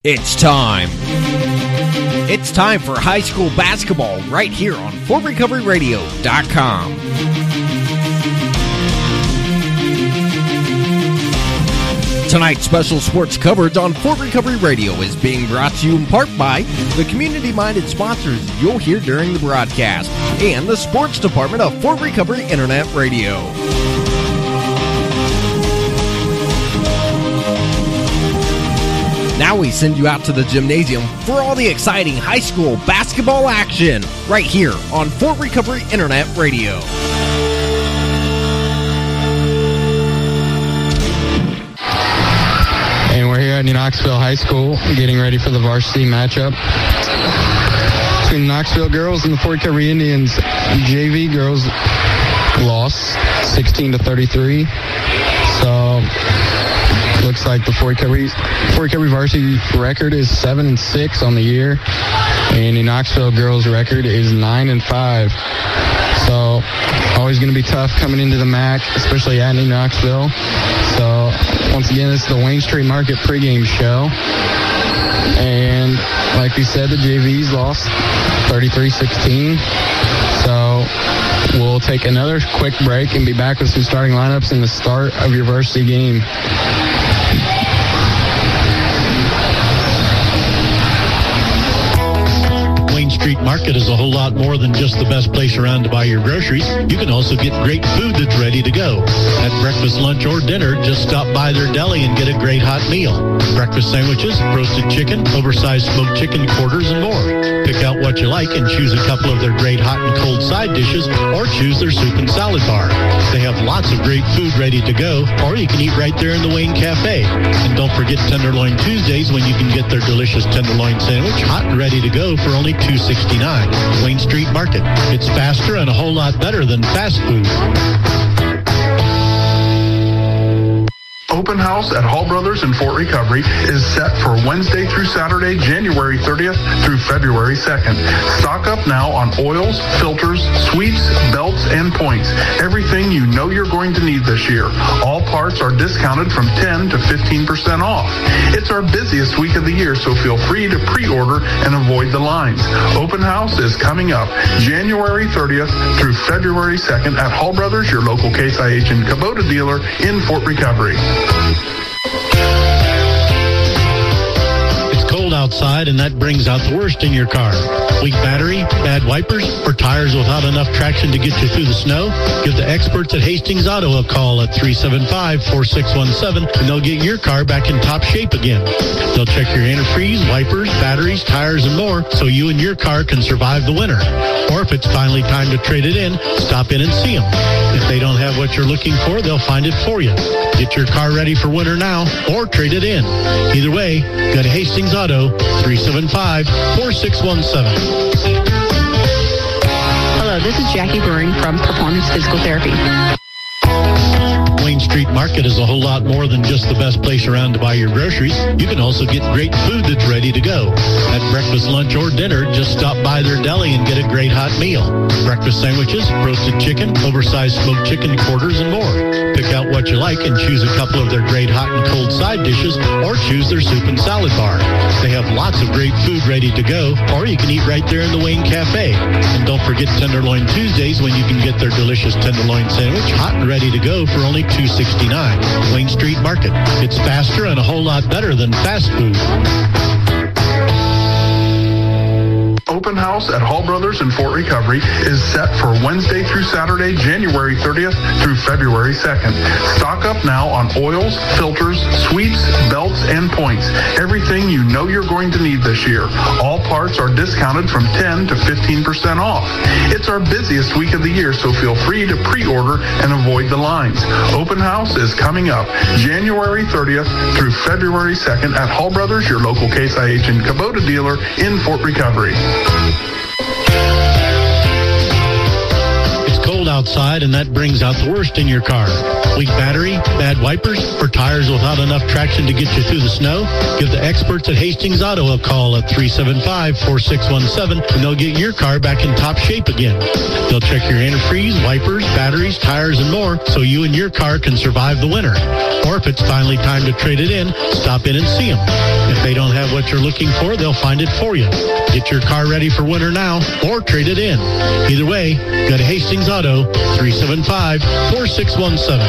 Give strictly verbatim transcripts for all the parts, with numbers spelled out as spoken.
It's time. It's time for high school basketball right here on Fort Recovery Radio dot com. Tonight's special sports coverage on Fort Recovery Radio is being brought to you in part by the community-minded sponsors you'll hear during the broadcast and the sports department of Fort Recovery Internet Radio. Now we send you out to the gymnasium for all the exciting high school basketball action right here on Fort Recovery Internet Radio. And we're here at New Knoxville High School getting ready for the varsity matchup between the Knoxville girls and the Fort Recovery Indians. J V girls lost sixteen to thirty-three. So looks like the Fort Recovery, Fort Recovery varsity record is seven and six on the year, and the Knoxville girls record is nine and five. So always going to be tough coming into the M A C, especially at New Knoxville. So once again, this is the Wayne Street Market pregame show, and like we said, the J Vs lost thirty-three sixteen. So we'll take another quick break and be back with some starting lineups in the start of your varsity game. Street Market is a whole lot more than just the best place around to buy your groceries. You can also get great food that's ready to go. At breakfast, lunch, or dinner, just stop by their deli and get a great hot meal. Breakfast sandwiches, roasted chicken, oversized smoked chicken quarters, and more. Pick out what you like and choose a couple of their great hot and cold side dishes, or choose their soup and salad bar. They have lots of great food ready to go, or you can eat right there in the Wayne Cafe. And don't forget Tenderloin Tuesdays, when you can get their delicious tenderloin sandwich hot and ready to go for only two sixty-nine. Wayne Street Market. It's faster and a whole lot better than fast food. Open house at Hall Brothers in Fort Recovery is set for Wednesday through Saturday, January thirtieth through February second. Stock up now on oils, filters, sweeps, belts, and points. Everything you know you're going to need this year. All parts are discounted from ten to fifteen percent off. It's our busiest week of the year, so feel free to pre-order and avoid the lines. Open house is coming up January thirtieth through February second at Hall Brothers, your local Case I H and Kubota dealer in Fort Recovery. It's cold outside, and that brings out the worst in your car. Weak battery, bad wipers, or tires without enough traction to get you through the snow? Give the experts at Hastings Auto a call at three seven five, four six one seven, and they'll get your car back in top shape again. They'll check your antifreeze, wipers, batteries, tires, and more, so you and your car can survive the winter. Or if it's finally time to trade it in, stop in and see them. If they don't have what you're looking for, they'll find it for you. Get your car ready for winter now, or trade it in. Either way, go to Hastings Auto, three seven five, four six one seven. Hello, this is Jackie Brewing from Performance Physical Therapy. Wayne Street Market is a whole lot more than just the best place around to buy your groceries. You can also get great food that's ready to go. At breakfast, lunch, or dinner, just stop by their deli and get a great hot meal. Breakfast sandwiches, roasted chicken, oversized smoked chicken quarters, and more. Pick out what you like and choose a couple of their great hot and cold side dishes, or choose their soup and salad bar. They have lots of great food ready to go, or you can eat right there in the Wayne Cafe. And don't forget Tenderloin Tuesdays, when you can get their delicious tenderloin sandwich hot and ready to go for only two sixty-nine. Wayne Street Market. It's faster and a whole lot better than fast food. Open house at Hall Brothers in Fort Recovery is set for Wednesday through Saturday, January thirtieth through February second. Stock up now on oils, filters, sweeps, belts, and points. Everything you know you're going to need this year. All parts are discounted from ten to fifteen percent off. It's our busiest week of the year, so feel free to pre-order and avoid the lines. Open house is coming up January thirtieth through February second at Hall Brothers, your local Case I H and Kubota dealer in Fort Recovery. It's cold outside, and that brings out the worst in your car. Weak battery, bad wipers, or tires without enough traction to get you through the snow? Give the experts at Hastings Auto a call at three seven five, four six one seven, and they'll get your car back in top shape again. They'll check your antifreeze, wipers, batteries, tires, and more, so you and your car can survive the winter. Or if it's finally time to trade it in, stop in and see them. If they don't have what what you're looking for, they'll find it for you. Get your car ready for winter now or trade it in. Either way, go to Hastings Auto, three seven five, four six one seven.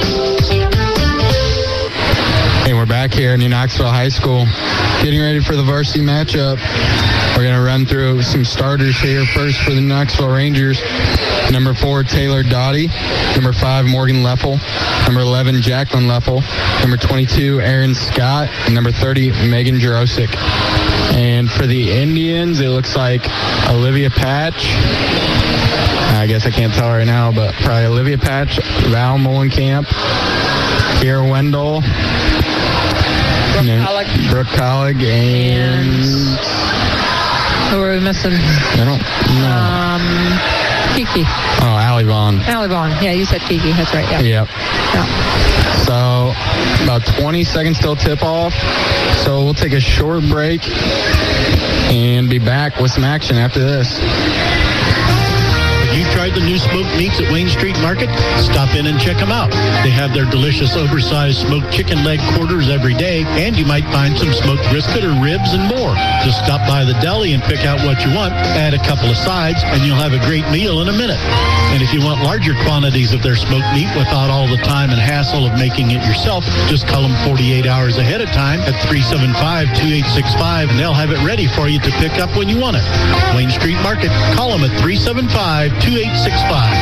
Hey, we're back here in New Knoxville High School, getting ready for the varsity matchup. We're going to run through some starters here. First for the Knoxville Rangers, number four, Taylor Doughty. Number five, Morgan Leffel. Number eleven, Jacqueline Leffel. Number twenty-two, Aaron Scott. And number thirty, Megan Jarosik. And for the Indians, it looks like Olivia Patch. I guess I can't tell right now, but probably Olivia Patch, Val Mullenkamp, Kiera Wendell, Brooke Collick. Brooke Collick, and... and who are we missing? I don't know. Um, Kiki. Oh, Allie Vaughn. Allie Vaughn. Yeah, you said Kiki. That's right. Yeah. Yep. Yeah. So about twenty seconds till tip off. So we'll take a short break and be back with some action after this. Have you tried the new smoked meats at Wayne Street Market? Stop in and check them out. They have their delicious oversized smoked chicken leg quarters every day, and you might find some smoked brisket or ribs and more. Just stop by the deli and pick out what you want, add a couple of sides, and you'll have a great meal in a minute. And if you want larger quantities of their smoked meat without all the time and hassle of making it yourself, just call them forty-eight hours ahead of time at three seven five, two eight six five, and they'll have it ready for you to pick up when you want it. Wayne Street Market, call them at three seven five, two eight six five.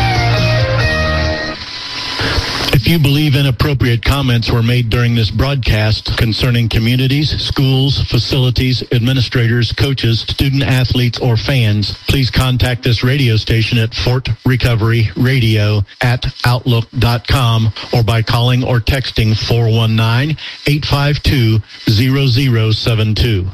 If you believe inappropriate comments were made during this broadcast concerning communities, schools, facilities, administrators, coaches, student athletes, or fans, please contact this radio station at Fort Recovery Radio at outlook dot com or by calling or texting four one nine, eight five two, zero zero seven two.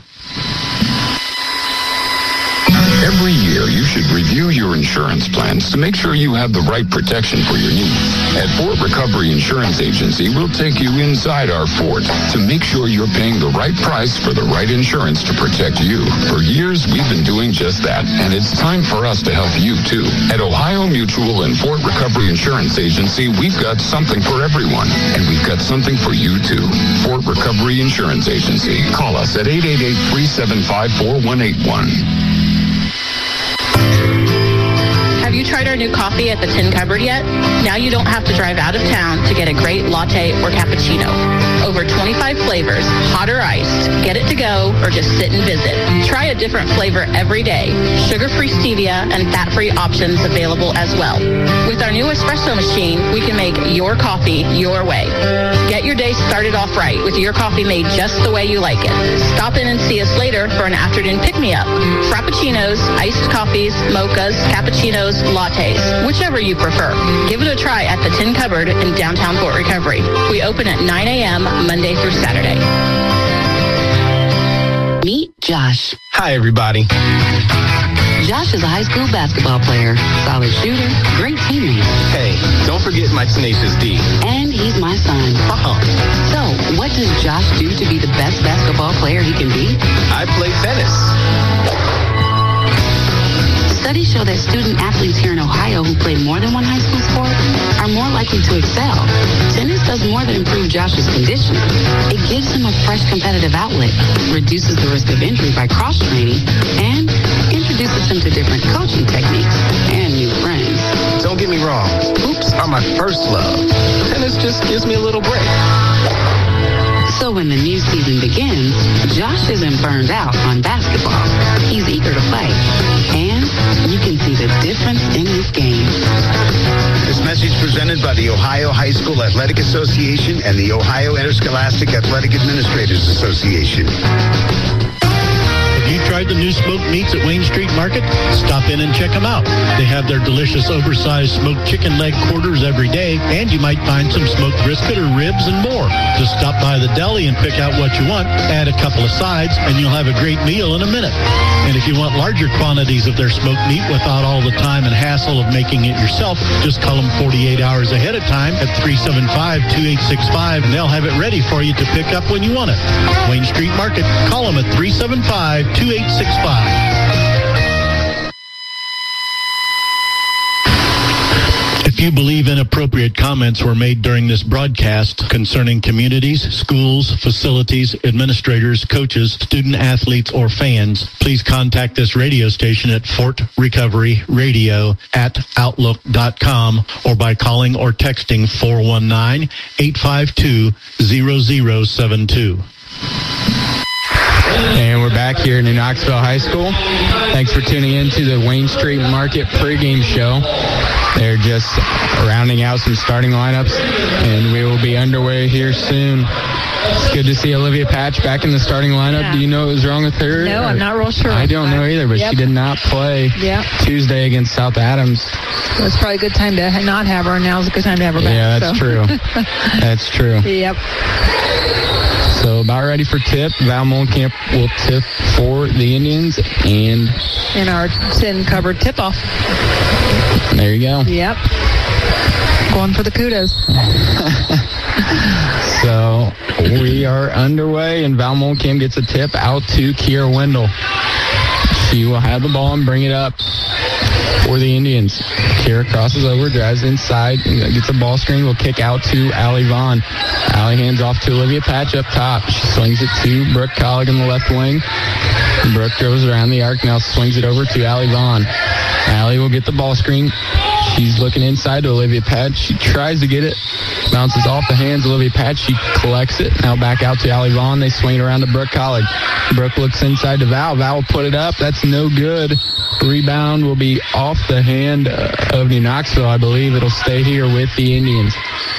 Every year, you should review your insurance plans to make sure you have the right protection for your needs. At Fort Recovery Insurance Agency, we'll take you inside our fort to make sure you're paying the right price for the right insurance to protect you. For years, we've been doing just that, and it's time for us to help you, too. At Ohio Mutual and Fort Recovery Insurance Agency, we've got something for everyone, and we've got something for you, too. Fort Recovery Insurance Agency. Call us at eight eight eight, three seven five, four one eight one. Have you tried our new coffee at the Tin Cupboard yet? Now you don't have to drive out of town to get a great latte or cappuccino. Over twenty-five flavors, hot or iced. Get it to go or just sit and visit. Try a different flavor every day. Sugar-free stevia and fat-free options available as well. With our new espresso machine, we can make your coffee your way. Get your day started off right with your coffee made just the way you like it. Stop in and see us later for an afternoon pick-me-up. Frappuccinos, iced coffees, mochas, cappuccinos, lattes, whichever you prefer. Give it a try at the Tin Cupboard in downtown Fort Recovery. We open at nine a.m. Monday through Saturday. Meet Josh. Hi, everybody. Josh is a high school basketball player, solid shooter, great teammate. Hey, don't forget my tenacious D. And he's my son. Uh-huh. So, what does Josh do to be the best basketball player he can be? I play tennis. Studies show that student athletes here in Ohio who play more than one high school sport are more likely to excel. Tennis does more than improve Josh's condition. It gives him a fresh competitive outlet, reduces the risk of injury by cross-training, and introduces him to different coaching techniques and new friends. Don't get me wrong. Hoops are my first love. Tennis just gives me a little break. So when the new season begins, Josh isn't burned out on basketball. He's eager to play. And you can see the difference in his game. This message presented by the Ohio High School Athletic Association and the Ohio Interscholastic Athletic Administrators Association. Have you tried the new smoked meats at Wayne Street Market? Stop in and check them out. They have their delicious oversized smoked chicken leg quarters every day, and you might find some smoked brisket or ribs and more. Just stop by the deli and pick out what you want, add a couple of sides, and you'll have a great meal in a minute. And if you want larger quantities of their smoked meat without all the time and hassle of making it yourself, just call them forty-eight hours ahead of time at three seven five, two eight six five, and they'll have it ready for you to pick up when you want it. Wayne Street Market, call them at three seven five, two eight six five. If If you believe inappropriate comments were made during this broadcast concerning communities, schools, facilities, administrators, coaches, student athletes, or fans, please contact this radio station at Fort Recovery Radio at outlook dot com or by calling or texting four one nine, eight five two, zero zero seven two. And we're back here in New Knoxville High School. Thanks for tuning in to the Wayne Street Market pregame show. They're just rounding out some starting lineups, and we will be underway here soon. It's good to see Olivia Patch back in the starting lineup. Yeah. Do you know what was wrong with her? No, I'm not real sure. I don't know either, but Yep. she did not play Yep. Tuesday against South Adams. Well, it's probably a good time to not have her, and now's a good time to have her back. Yeah, that's so. true. That's true. Yep. So about ready for tip. Val Molenkamp will tip for the Indians, and In our tin covered tip-off. there you go. Yep. Going for the kudos. So we are underway, and Val Molenkamp gets a tip out to Kiera Wendell. She will have the ball and bring it up for the Indians. Kiera crosses over, drives inside, gets a ball screen, will kick out to Allie Vaughn. Allie hands off to Olivia Patch up top. She swings it to Brooke Collig in the left wing. Brooke goes around the arc, now swings it over to Allie Vaughn. Allie will get the ball screen. She's looking inside to Olivia Patch. She tries to get it. Bounces off the hands of Olivia Patch. She collects it. Now back out to Allie Vaughn. They swing it around to Brooke Collig. Brooke looks inside to Val. Val will put it up. That's no good. Rebound will be off the hand of New Knoxville. I believe it'll stay here with the Indians.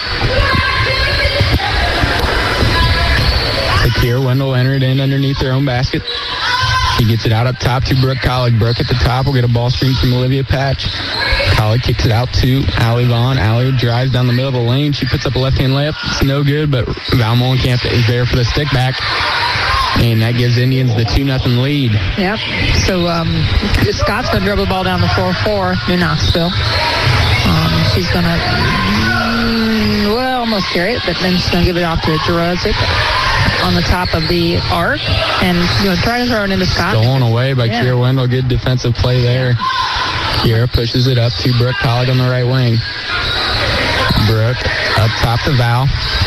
Kiera Wendell entered in underneath their own basket. She gets it out up top to Brooke Collig. Brooke at the top will get a ball screen from Olivia Patch. Collig kicks it out to Allie Vaughn. Allie drives down the middle of the lane. She puts up a left-hand layup. It's no good, but Val Molenkamp is there for the stick back. And that gives Indians the two nothing lead. Yep. So um, Scott's going to dribble the ball down the floor for New Knoxville. Um, she's going to, mm, well, almost carry it, but then she's going to give it off to Jerozic on the top of the arc. And she's going to try to throw it into Scott. Stolen away by Yeah. Kiera Wendell. Good defensive play there. Kiera pushes it up to Brooke Collig on the right wing. Brooke up top to Val.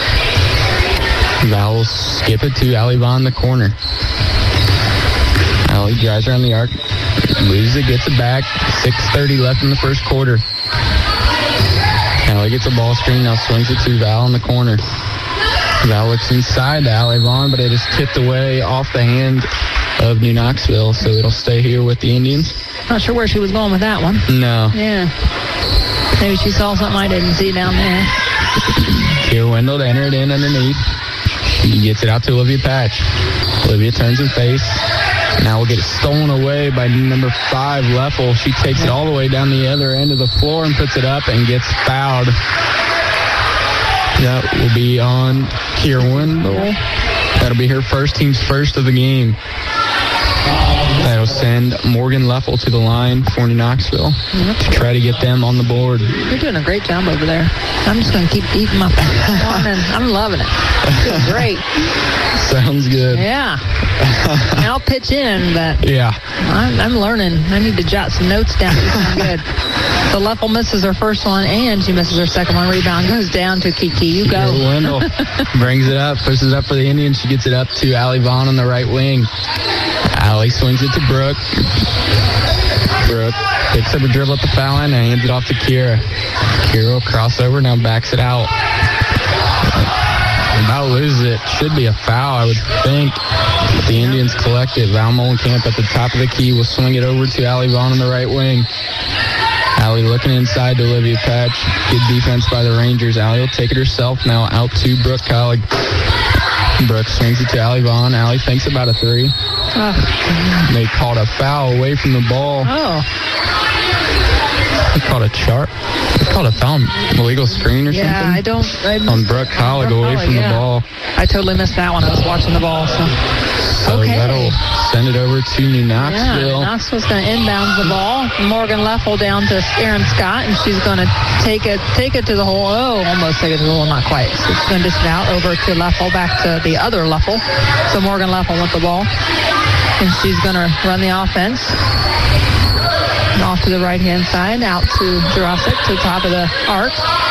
Val will skip it to Allie Vaughn in the corner. Allie drives around the arc. Loses it, gets it back. six thirty left in the first quarter. Allie gets a ball screen, now swings it to Val in the corner. Val looks inside to Allie Vaughn, but it is tipped away off the hand of New Knoxville, so it'll stay here with the Indians. Not sure where she was going with that one. No. Yeah. Maybe she saw something I didn't see down there. Kiera Wendell to enter it in underneath. He gets it out to Olivia Patch. Olivia turns her face. Now we'll get it stolen away by number five, Leffel. She takes it all the way down the other end of the floor and puts it up and gets fouled. That will be on Kiera Wendell. That'll be her first, team's first of the game. That'll send Morgan Leffel to the line for New Knoxville Yep. to try to get them on the board. You're doing a great job over there. I'm just going to keep eating my popcorn, and I'm loving it. It's great. Sounds good. Yeah. And I'll pitch in, but Yeah. I'm, I'm learning. I need to jot some notes down. It's not good. So Leffel misses her first one, and she misses her second one. Rebound goes down to Kiki. You go. Kiera Wendell brings it up, pushes it up for the Indians. She gets it up to Allie Vaughn on the right wing. Allie swings it to Brooke. Brooke picks up a dribble at the foul line and hands it off to Kiera. Kiera will cross over, now backs it out. About loses it. Should be a foul, I would think. But the Indians collect it. Val Molenkamp at the top of the key will swing it over to Allie Vaughn on the right wing. Allie looking inside to Olivia Patch. Good defense by the Rangers. Allie will take it herself now out to Brooke Collig. Brooke swings it to Allie Vaughn. Allie thinks about a three. Oh. They called a foul away from the ball. Oh. They called a chart. They called a foul, illegal screen or Yeah, something. I don't. I On Brooke Collig Brooke away Collig, from yeah. the ball. I totally missed that one. I was watching the ball. So, So okay. that'll send it over to New Yeah, Knoxville. Knoxville's going to inbound the ball. Morgan Leffel down to Erin Scott, and she's going to take it take it to the hole. Oh, almost take it to the hole, not quite. So she's going to dish it out over to Leffel, back to the other Leffel. So Morgan Leffel with the ball, and she's going to run the offense. off to the right-hand side, out to Jurasic, to the top of the arc.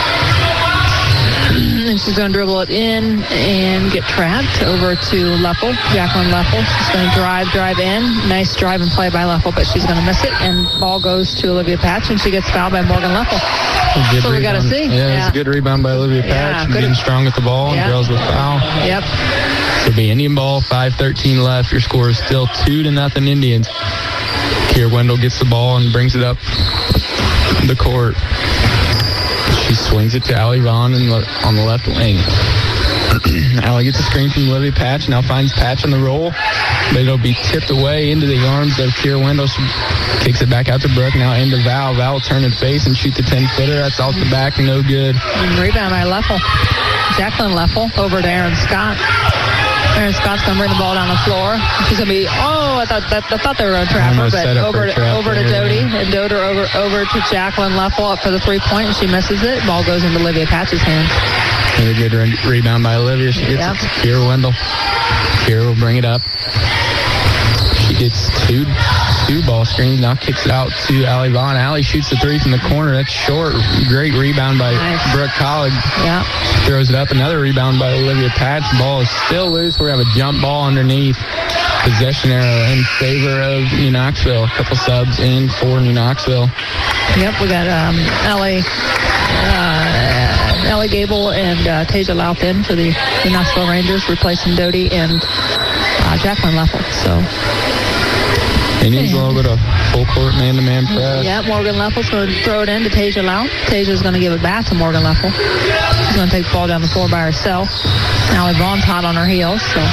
And she's going to dribble it in and get trapped over to Leffel, Jacqueline Leffel. She's going to drive, drive in. Nice drive and play by Leffel, but she's going to miss it. And ball goes to Olivia Patch, and she gets fouled by Morgan Leffel. That's what we got to see. Yeah, yeah, it's a good rebound by Olivia Patch. Yeah, getting strong with the ball, yeah. And girls with foul. Yep. So it'll be Indian ball, five thirteen left. Your score is still two to nothing Indians. Kiera Wendell gets the ball and brings it up the court. She swings it to Allie Vaughn in the, on the left wing. Allie gets a screen from Olivia Patch, now finds Patch on the roll, but it'll be tipped away into the arms of Kiera Wendell. She kicks it back out to Brooke, now into Val. Val will turn and face and shoot the ten-footer. That's off the back, no good. And rebound by Leffel. Jacqueline Leffel over to Aaron Scott. Aaron Scott's going to bring the ball down the floor. She's going to be, oh, I thought that, I thought they were going to trap her, but over to, over to Doty. And Doty over, over to Jacqueline Leffel up for the three-point, and she misses it. Ball goes into Olivia Patch's hands. And a good re- rebound by Olivia. She gets yep. it to Kiera Wendell. Kiera will bring it up. She gets two two ball screens, now kicks it out to Allie Vaughn. Allie shoots the three from the corner. That's short. Great rebound by nice. Brooke Collig. Yeah. Throws it up. Another rebound by Olivia Patch. Ball is still loose. We have a jump ball underneath. Possession arrow in favor of New Knoxville. A couple subs in for New Knoxville. Yep, we got um, Ellie, uh, Ellie Gable and uh, Tasia Louth in for the New Knoxville Rangers, replacing Doty and uh, Jacqueline Leffel. So Indians a little bit of full court man-to-man press. Yeah, Morgan Leffel's going to throw it in to Tasia Louth. Tasia's going to give it back to Morgan Leffel. She's going to take the ball down the floor by herself. Allie Vaughn's hot on her heels, so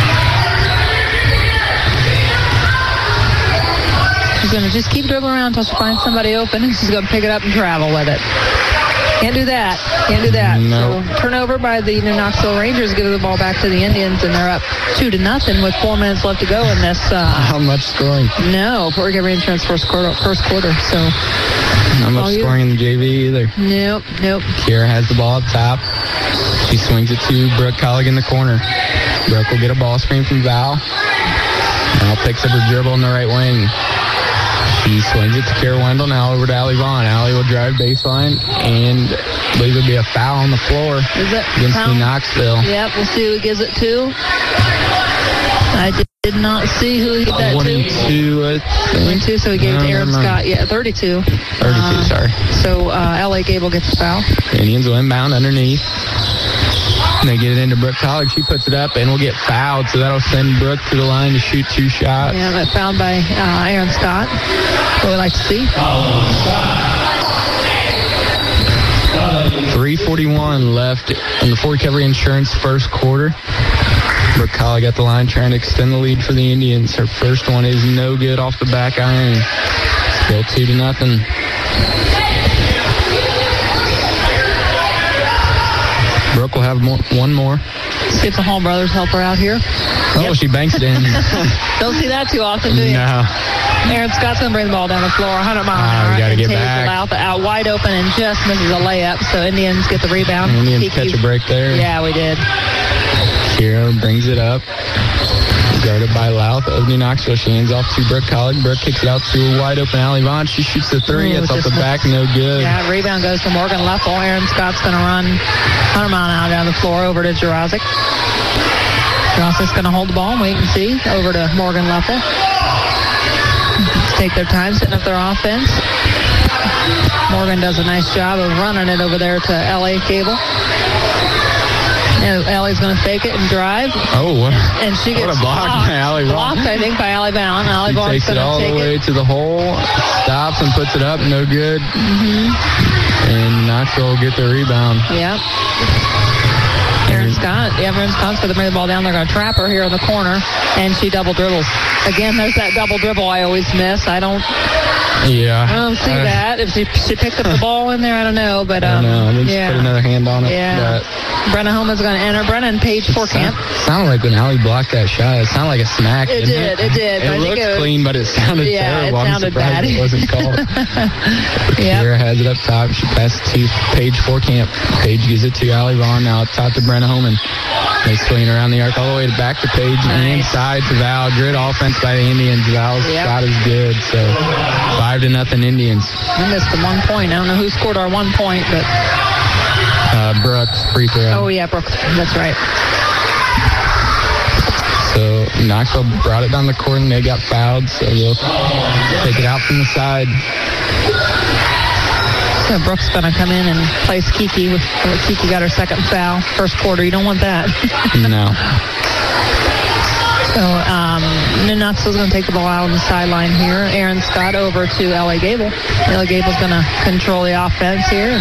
she's going to just keep dribbling around until she finds somebody open, and she's going to pick it up and travel with it. Can't do that. Can't do that. No. So turnover by the New Knoxville Rangers, give the ball back to the Indians, and they're up two to nothing with four minutes left to go in this. Uh, How much scoring? No, Fort Recovery Insurance first quarter. First quarter. So not much scoring in the J V either. Nope, nope. Kiera has the ball up top. She swings it to Brooke Collig in the corner. Brooke will get a ball screen from Val. Val picks up her dribble in the right wing. She swings it to Kiera Wendell, now over to Allie Vaughn. Allie will drive baseline, and I believe it'll be a foul on the floor Is it against foul? New Knoxville. Yep, we'll see who gives it to. I did, did not see who he did that twenty-two, to. I think. twenty-two, so he gave no, it to Aaron Scott. Yeah, thirty-two. thirty-two, uh, sorry. So uh, L A Gable gets the foul. Indians will inbound underneath. And they get it into Brooke Collig. She puts it up and will get fouled, so that'll send Brooke to the line to shoot two shots. Yeah, but fouled by uh, Aaron Scott. What we like to see. three forty-one left in the Fort Recovery Insurance first quarter. Brooke Collig at the line trying to extend the lead for the Indians. Her first one is no good off the back iron. Still two to nothing. Brooke will have more, one more. See if the Hall brothers help her out here. Oh, Yep. She banks it in. Don't see that too often, do you? No. Aaron Scott's going to bring the ball down the floor, one hundred mile an Ah, hour. we gotta and get Tasia back. Louth out wide open and just misses a layup. So Indians get the rebound. Indians P Q. catch a break there. Yeah, we did. Kiera brings it up. Guarded by Louth of New Knoxville. She hands off to Brooke Collig. Brooke kicks it out to a wide open Allie Vaughn. She shoots the three. Ooh, it's off the just back. No good. Yeah, rebound goes to Morgan Leffel. Aaron Scott's going to run one hundred mile an hour down the floor over to Jurassic. Jurassic's going to hold the ball and wait and see. Over to Morgan Leffel. Take their time setting up their offense. Morgan does a nice job of running it over there to L A Cable. And Allie's going to fake it and drive. Oh, what, and she gets what a block blocked, by Allie Vaughn. blocked, I think, by Allie Vaughn. Allie She Vaughn's takes it all take the way it. to the hole, stops and puts it up. No good. Mm-hmm. And Knoxville will get the rebound. Yep. Aaron Scott. Yeah, Aaron Scott's going to bring the ball down. They're going to trap her here in the corner, and she double dribbles. Again, there's that double dribble I always miss. I don't. Yeah. I don't see uh, that. If she, she picked up the ball in there, I don't know. But um, I don't know. Just yeah. put another hand on it. Yeah. But Brenna Holman's going to enter. Brenna and Paige Forkamp. It sounded like when Allie blocked that shot, it sounded like a smack. It did. It, it did. It but looked I think it was, clean, but it sounded yeah, terrible. It sounded I'm surprised bad. it wasn't called. Yep. Kiera has it up top. She passes to Paige Forkamp. Paige gives it to Allie Vaughn. Now it's top to Brenna Holman. They swing around the arc all the way back to Paige nice. and inside to Val. Good offense by the Indians. Val's yep. shot is good. So Five to nothing Indians. I missed the one point. I don't know who scored our one point, but... Uh, Brooks, free throw. Oh, yeah, Brooks. That's right. So Knoxville brought it down the court and they got fouled, so they'll take it out from the side. So Brooks going to come in and place Kiki. With, Kiki got her second foul. First quarter, you don't want that. No. So um, New Knoxville's going to take the ball out on the sideline here. Aaron Scott over to Ellie Gable. Ellie Gable's going to control the offense here.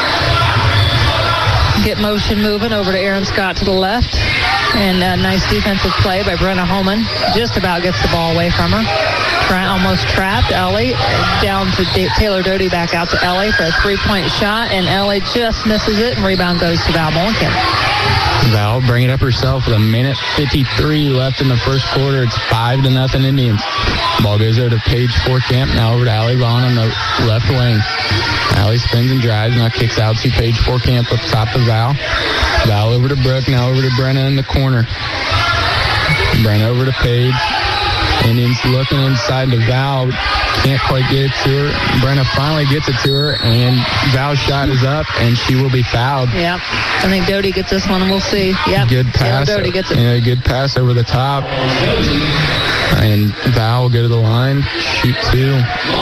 Get motion moving over to Aaron Scott to the left. And a nice defensive play by Brenna Holman. Just about gets the ball away from her. Try, almost trapped. Ellie down to D- Taylor Doty, back out to Ellie for a three-point shot. And Ellie just misses it, and rebound goes to Val Mullenkamp. Val bring it up herself with a minute fifty-three left in the first quarter. It's five to nothing Indians. Ball goes over to Paige Forkamp. Now over to Allie Vaughn on the left wing. Allie spins and drives. Now kicks out to Paige Forkamp up top to Val. Val over to Brooke. Now over to Brenna in the corner. Brenna over to Paige. Indians looking inside to Val. Can't quite get it to her. Brenna finally gets it to her, and Val's shot is up, and she will be fouled. Yep. I think Doty gets this one, and we'll see. Yep. Good pass. Taylor Doty gets it. Yeah, good pass over the top. And Val will go to the line, shoot two.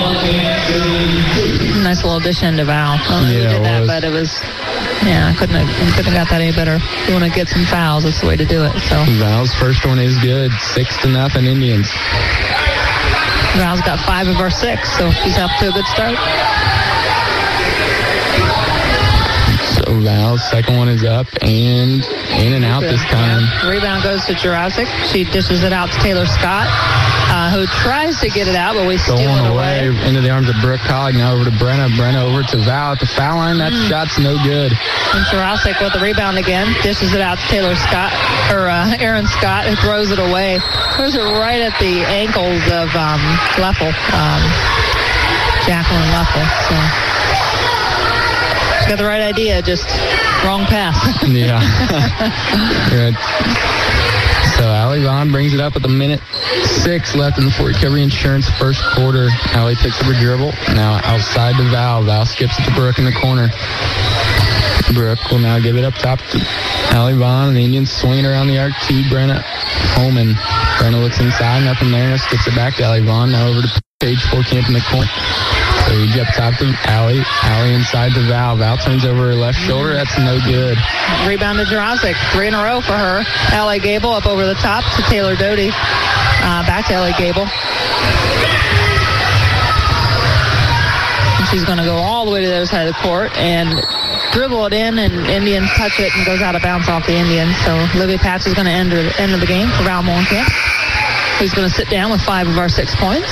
Nice little dish into Val. I don't know Yeah, who did that, was. but it was, yeah, couldn't have, couldn't have got that any better. If you want to get some fouls, that's the way to do it. So Val's first one is good. Six to nothing Indians. Val's got five of our six, so she's off to a good start. So Val's second one is up and in and out this time. Yeah. Rebound goes to Jurassic. She dishes it out to Taylor Scott, uh, who tries to get it out, but we steal Stolen it away. away into the arms of Brooke Collick. Now over to Brenna. Brenna over to Val at the foul line. That Mm. shot's no good. And Jurassic with the rebound again, dishes it out to Taylor Scott, or uh, Aaron Scott, who throws it away. Throws it right at the ankles of um, Leffel, um, Jacqueline Leffel. So she's got the right idea, just wrong pass. Yeah. Good. So Allie Vaughn brings it up with a minute six left in the Fort Recovery Insurance first quarter. Allie picks up her dribble. Now outside to Val. Val skips it to Brooke in the corner. Brooke will now give it up top to Allie Vaughn, and the Indians swing it around the arc to Brenna Holman. Brenna looks inside, nothing there. Now skips it back to Allie Vaughn. Now over to Paige Forkamp in the corner. So he up top to Allie. Allie inside to Val. Val turns over her left shoulder. That's no good. Rebound to Jurassic. Three in a row for her. Ellie Gable up over the top to Taylor Doty. Uh, back to Ellie Gable. And she's going to go all the way to the other side of the court and dribble it in, and Indians touch it and goes out of bounds off the Indians. So Olivia Patch is going to end the end of the game for Val Mullenkamp, who's going to sit down with five of our six points.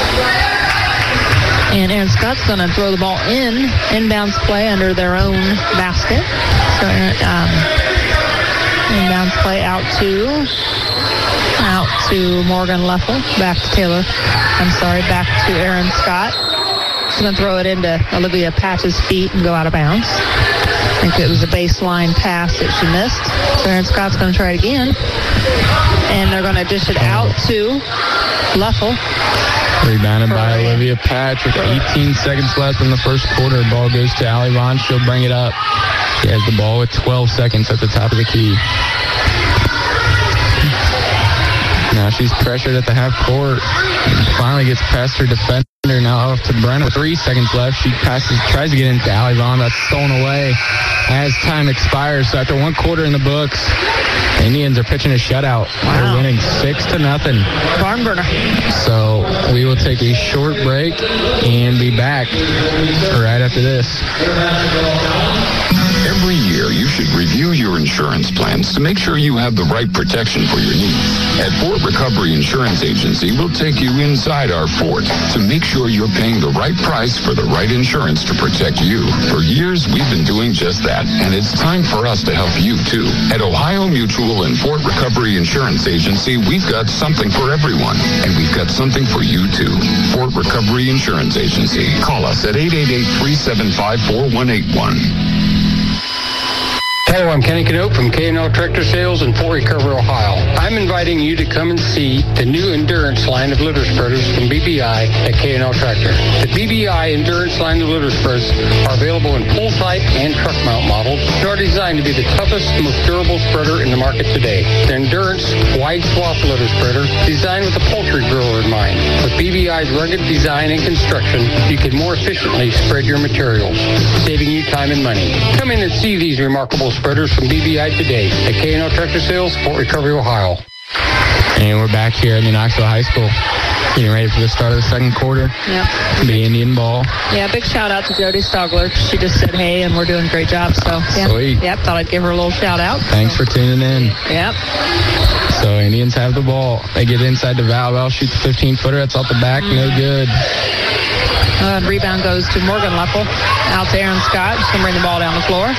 And Aaron Scott's going to throw the ball in, inbounds play under their own basket. So um, inbounds play out to out to Morgan Leffel, back to Taylor. I'm sorry, back to Aaron Scott. She's going to throw it into Olivia Patch's feet and go out of bounds. I think it was a baseline pass that she missed. So Aaron Scott's going to try it again. And they're going to dish it out to Leffel. Rebounded by Olivia Patch with eighteen seconds left in the first quarter. Ball goes to Allie Vaughn. She'll bring it up. She has the ball with twelve seconds at the top of the key. Now she's pressured at the half court. Finally gets past her defender. Now off to Brenna with three seconds left. She passes, tries to get into Allie Vaughn. That's stolen away as time expires. So after one quarter in the books, the Indians are pitching a shutout. Wow. They're winning six to nothing. Barn burner. So we will take a short break and be back right after this. Every year, you should review your insurance plans to make sure you have the right protection for your needs. At Fort Recovery Insurance Agency, we'll take you inside our fort to make sure you're paying the right price for the right insurance to protect you. For years, we've been doing just that, and it's time for us to help you, too. At Ohio Mutual and Fort Recovery Insurance Agency, we've got something for everyone, and we've got something for you, too. Fort Recovery Insurance Agency. Call us at eight eight eight, three seven five, four one eight one. Hello, I'm Kenny Canote from K and L Tractor Sales in Fort Recovery, Ohio. I'm inviting you to come and see the new Endurance line of litter spreaders from B B I at K and L Tractor. The B B I Endurance line of litter spreaders are available in pull type and truck mount models and are designed to be the toughest, most durable spreader in the market today. The Endurance wide swath litter spreader designed with the poultry grower in mind. With B B I's rugged design and construction, you can more efficiently spread your materials, saving you time and money. Come in and see these remarkable spreaders from B B I today at K and L Tractor Sales, Fort Recovery, Ohio. And we're back here at New Knoxville High School, getting ready for the start of the second quarter. Yep. The Indian ball. Yeah, big shout out to Jody Stogler. She just said hey, and we're doing a great job. So, yeah. Sweet. Yep, thought I'd give her a little shout out. Thanks for tuning in. Yep. So Indians have the ball. They get inside the Val. Val shoots a fifteen-footer. That's off the back. Mm. No good. Uh, rebound goes to Morgan Leffel. Out to Aaron Scott. She's going to bring the ball down the floor.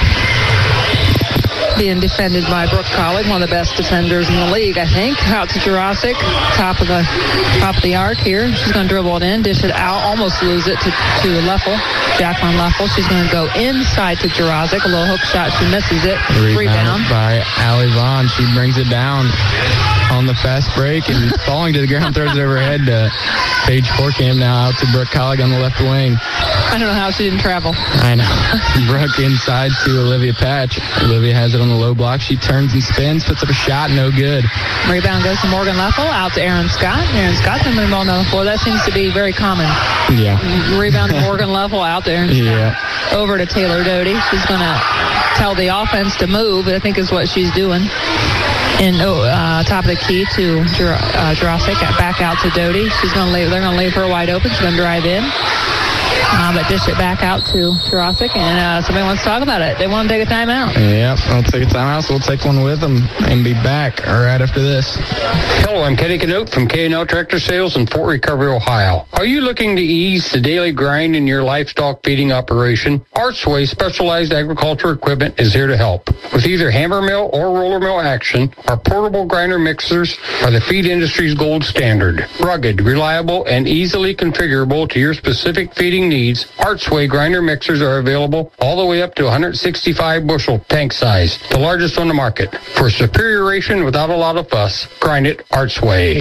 Being defended by Brooke Collig, one of the best defenders in the league, I think. Out to Jurassic, top of the top of the arc here. She's going to dribble it in, dish it out, almost lose it to, to Leffel, Jacqueline Leffel. She's going to go inside to Jurassic. A little hook shot, she misses it. Rebound, Rebound. by Allie Vaughn. She brings it down on the fast break and falling to the ground, throws it overhead to Paige Forkamp. Now out to Brooke Collig on the left wing. I don't know how she didn't travel. I know. Brooke inside to Olivia Patch. Olivia has it on the low block. She turns and spins, puts up a shot, no good. Rebound goes to Morgan Leffel, out to Aaron Scott. Aaron Scott's been the ball down the floor. That seems to be very common. Yeah. Rebound to Morgan Leffel, out to Aaron Scott. Yeah. Over to Taylor Doty. She's going to tell the offense to move, I think is what she's doing. And oh, uh, top of the key to uh, Jurassic, back out to Doty. She's going to leave. They're going to leave her wide open. She's going to drive in. Uh, but dish it back out to Jurassic, and uh, somebody wants to talk about it. They want to take a timeout. Yep, we'll take a timeout, so we'll take one with them and be back right after this. Hello, I'm Kenny Canote from K and L Tractor Sales in Fort Recovery, Ohio. Are you looking to ease the daily grind in your livestock feeding operation? Archway Specialized Agriculture Equipment is here to help. With either hammer mill or roller mill action, our portable grinder mixers are the feed industry's gold standard. Rugged, reliable, and easily configurable to your specific feeding needs, Archway grinder mixers are available all the way up to one hundred sixty-five bushel tank size, the largest on the market. For superioration without a lot of fuss, grind it Archway.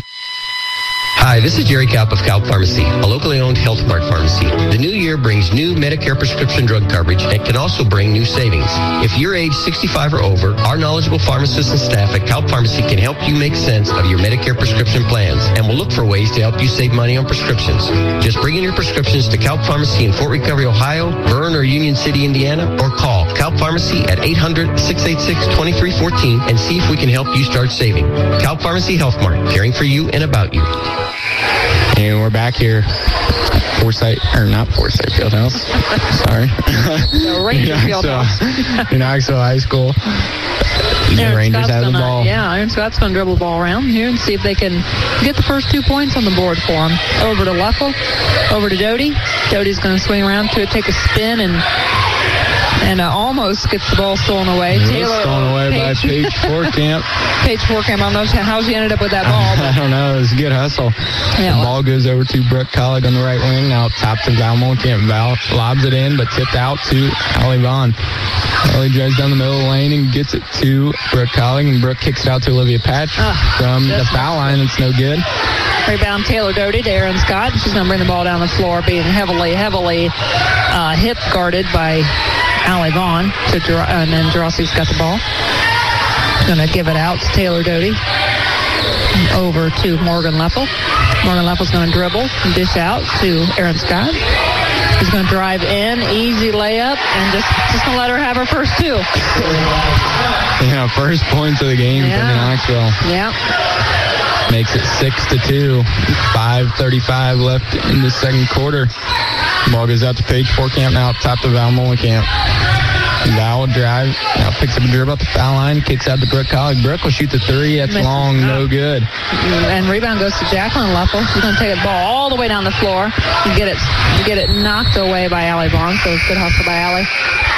Hi, this is Jerry Kaup of Kaup Pharmacy, a locally owned Health Mart pharmacy. The new year brings new Medicare prescription drug coverage and can also bring new savings. If you're age sixty-five or over, our knowledgeable pharmacists and staff at Kaup Pharmacy can help you make sense of your Medicare prescription plans and will look for ways to help you save money on prescriptions. Just bring in your prescriptions to Kaup Pharmacy in Fort Recovery, Ohio, Verne or Union City, Indiana, or call Kaup Pharmacy at eight hundred, six eight six, two three one four and see if we can help you start saving. Kaup Pharmacy Health Mart, caring for you and about you. And we're back here. Forsyth, or not Forsyth Fieldhouse. Sorry. The Ranger Fieldhouse. In Knoxville High School. The Aaron Rangers Scott's have the gonna, ball. Yeah, Aaron Scott's going to dribble the ball around here and see if they can get the first two points on the board for him. Over to Leffel. Over to Doty. Doty's going to swing around to it, take a spin, and and uh, almost gets the ball stolen away. It Taylor stolen away Paige. by Paige Forkamp. Paige Forkamp. I don't know how she ended up with that ball. I don't know. It was a good hustle. Yeah, the ball goes over to Brooke Collig on the right wing. Now top to Val Mollenkamp. Val lobs it in, but tipped out to Allie Vaughn. Allie drives down the middle of the lane and gets it to Brooke Collig, and Brooke kicks it out to Olivia Patch uh, from the foul line. It's no good. Rebound Taylor Doty to Aaron Scott. She's going to bring the ball down the floor, being heavily, heavily uh, hip guarded by Allie Vaughn. So, and then Jurassic's got the ball. Going to give it out to Taylor Doty. Over to Morgan Leffel. Morgan Leffel's going to dribble and dish out to Aaron Scott. He's going to drive in, easy layup, and just just going to let her have her first two. Yeah, first points of the game yeah. for Knoxville. Yeah. Makes it six to two. five thirty-five left in the second quarter. Ball goes out to Paige Forkamp now, top to Val Mollenkamp. Val will drive, now picks up a dribble at the foul line, kicks out to Brooke Collig. Brooke will shoot the three, that's Misses long, up. No good. And rebound goes to Jacqueline Leffel. She's going to take the ball all the way down the floor and get it get it knocked away by Allie Vaughn, so it's good hustle by Allie.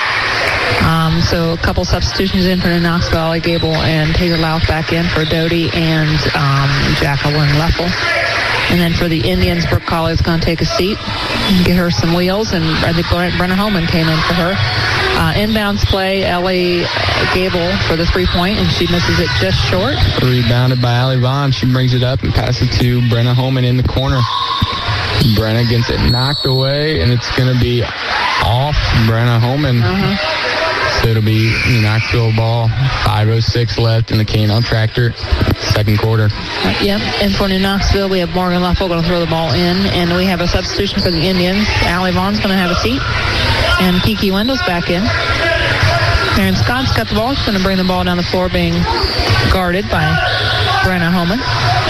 Um, so a couple substitutions in for the Knoxville. Allie Gable and Taylor Louth back in for Doty and um, Jacqueline Leffel. And then for the Indians, Brooke Collig is going to take a seat and get her some wheels. And I think Brenna Holman came in for her. Uh, inbounds play, Ellie Gable for the three-point, and she misses it just short. Rebounded by Allie Vaughn. She brings it up and passes it to Brenna Holman in the corner. Brenna gets it knocked away, and it's going to be off Brenna Holman. Uh-huh. So it'll be New Knoxville ball. five oh six left in the K and L Tractor second quarter. Uh, yep, and for New Knoxville, we have Morgan Leffel going to throw the ball in, and we have a substitution for the Indians. Allie Vaughn's going to have a seat, and Kiki Wendell's back in. Aaron Scott's got the ball. She's going to bring the ball down the floor, being guarded by Brenna Holman.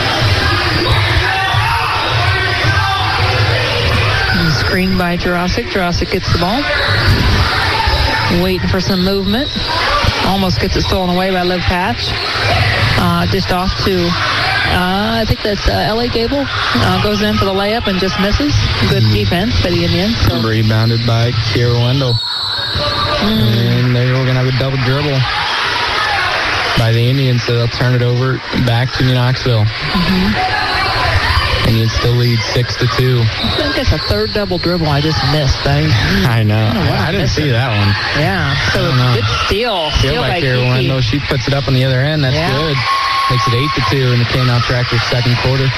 And screened by Jurasic. Jurasic gets the ball. Waiting for some movement. Almost gets it stolen away by Liv Patch. Uh, dished off to, uh, I think that's uh, Ellie Gable. Uh, goes in for the layup and just misses. Good defense by the Indians. So. Rebounded by Kiera Wendell. Mm. And they were going to have a double dribble by the Indians, so they'll turn it over back to New Knoxville. Mm-hmm. Indians still lead six to two. I think it's a third double dribble I just missed. I, I know. I, know I, I didn't see it. that one. Yeah. So good steal. Steal by Kiera Wendell. She puts it up on the other end. That's yeah. good. Makes it eight to two in the K and L Tractor second quarter.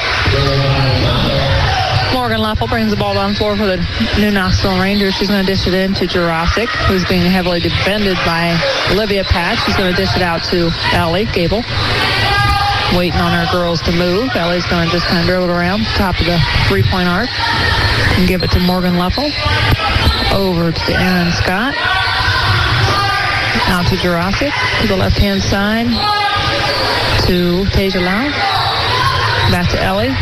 Morgan Leffel brings the ball down the floor for the New Knoxville Rangers. She's going to dish it in to Jurasic, who's being heavily defended by Olivia Patch. She's going to dish it out to Ellie Gable. Waiting on our girls to move. Ellie's going to just kind of dribble it around the top of the three-point arc and give it to Morgan Leffel. Over to Aaron Scott. Out to Jurasic to the left-hand side to Tasia Lau. Back to Ellie.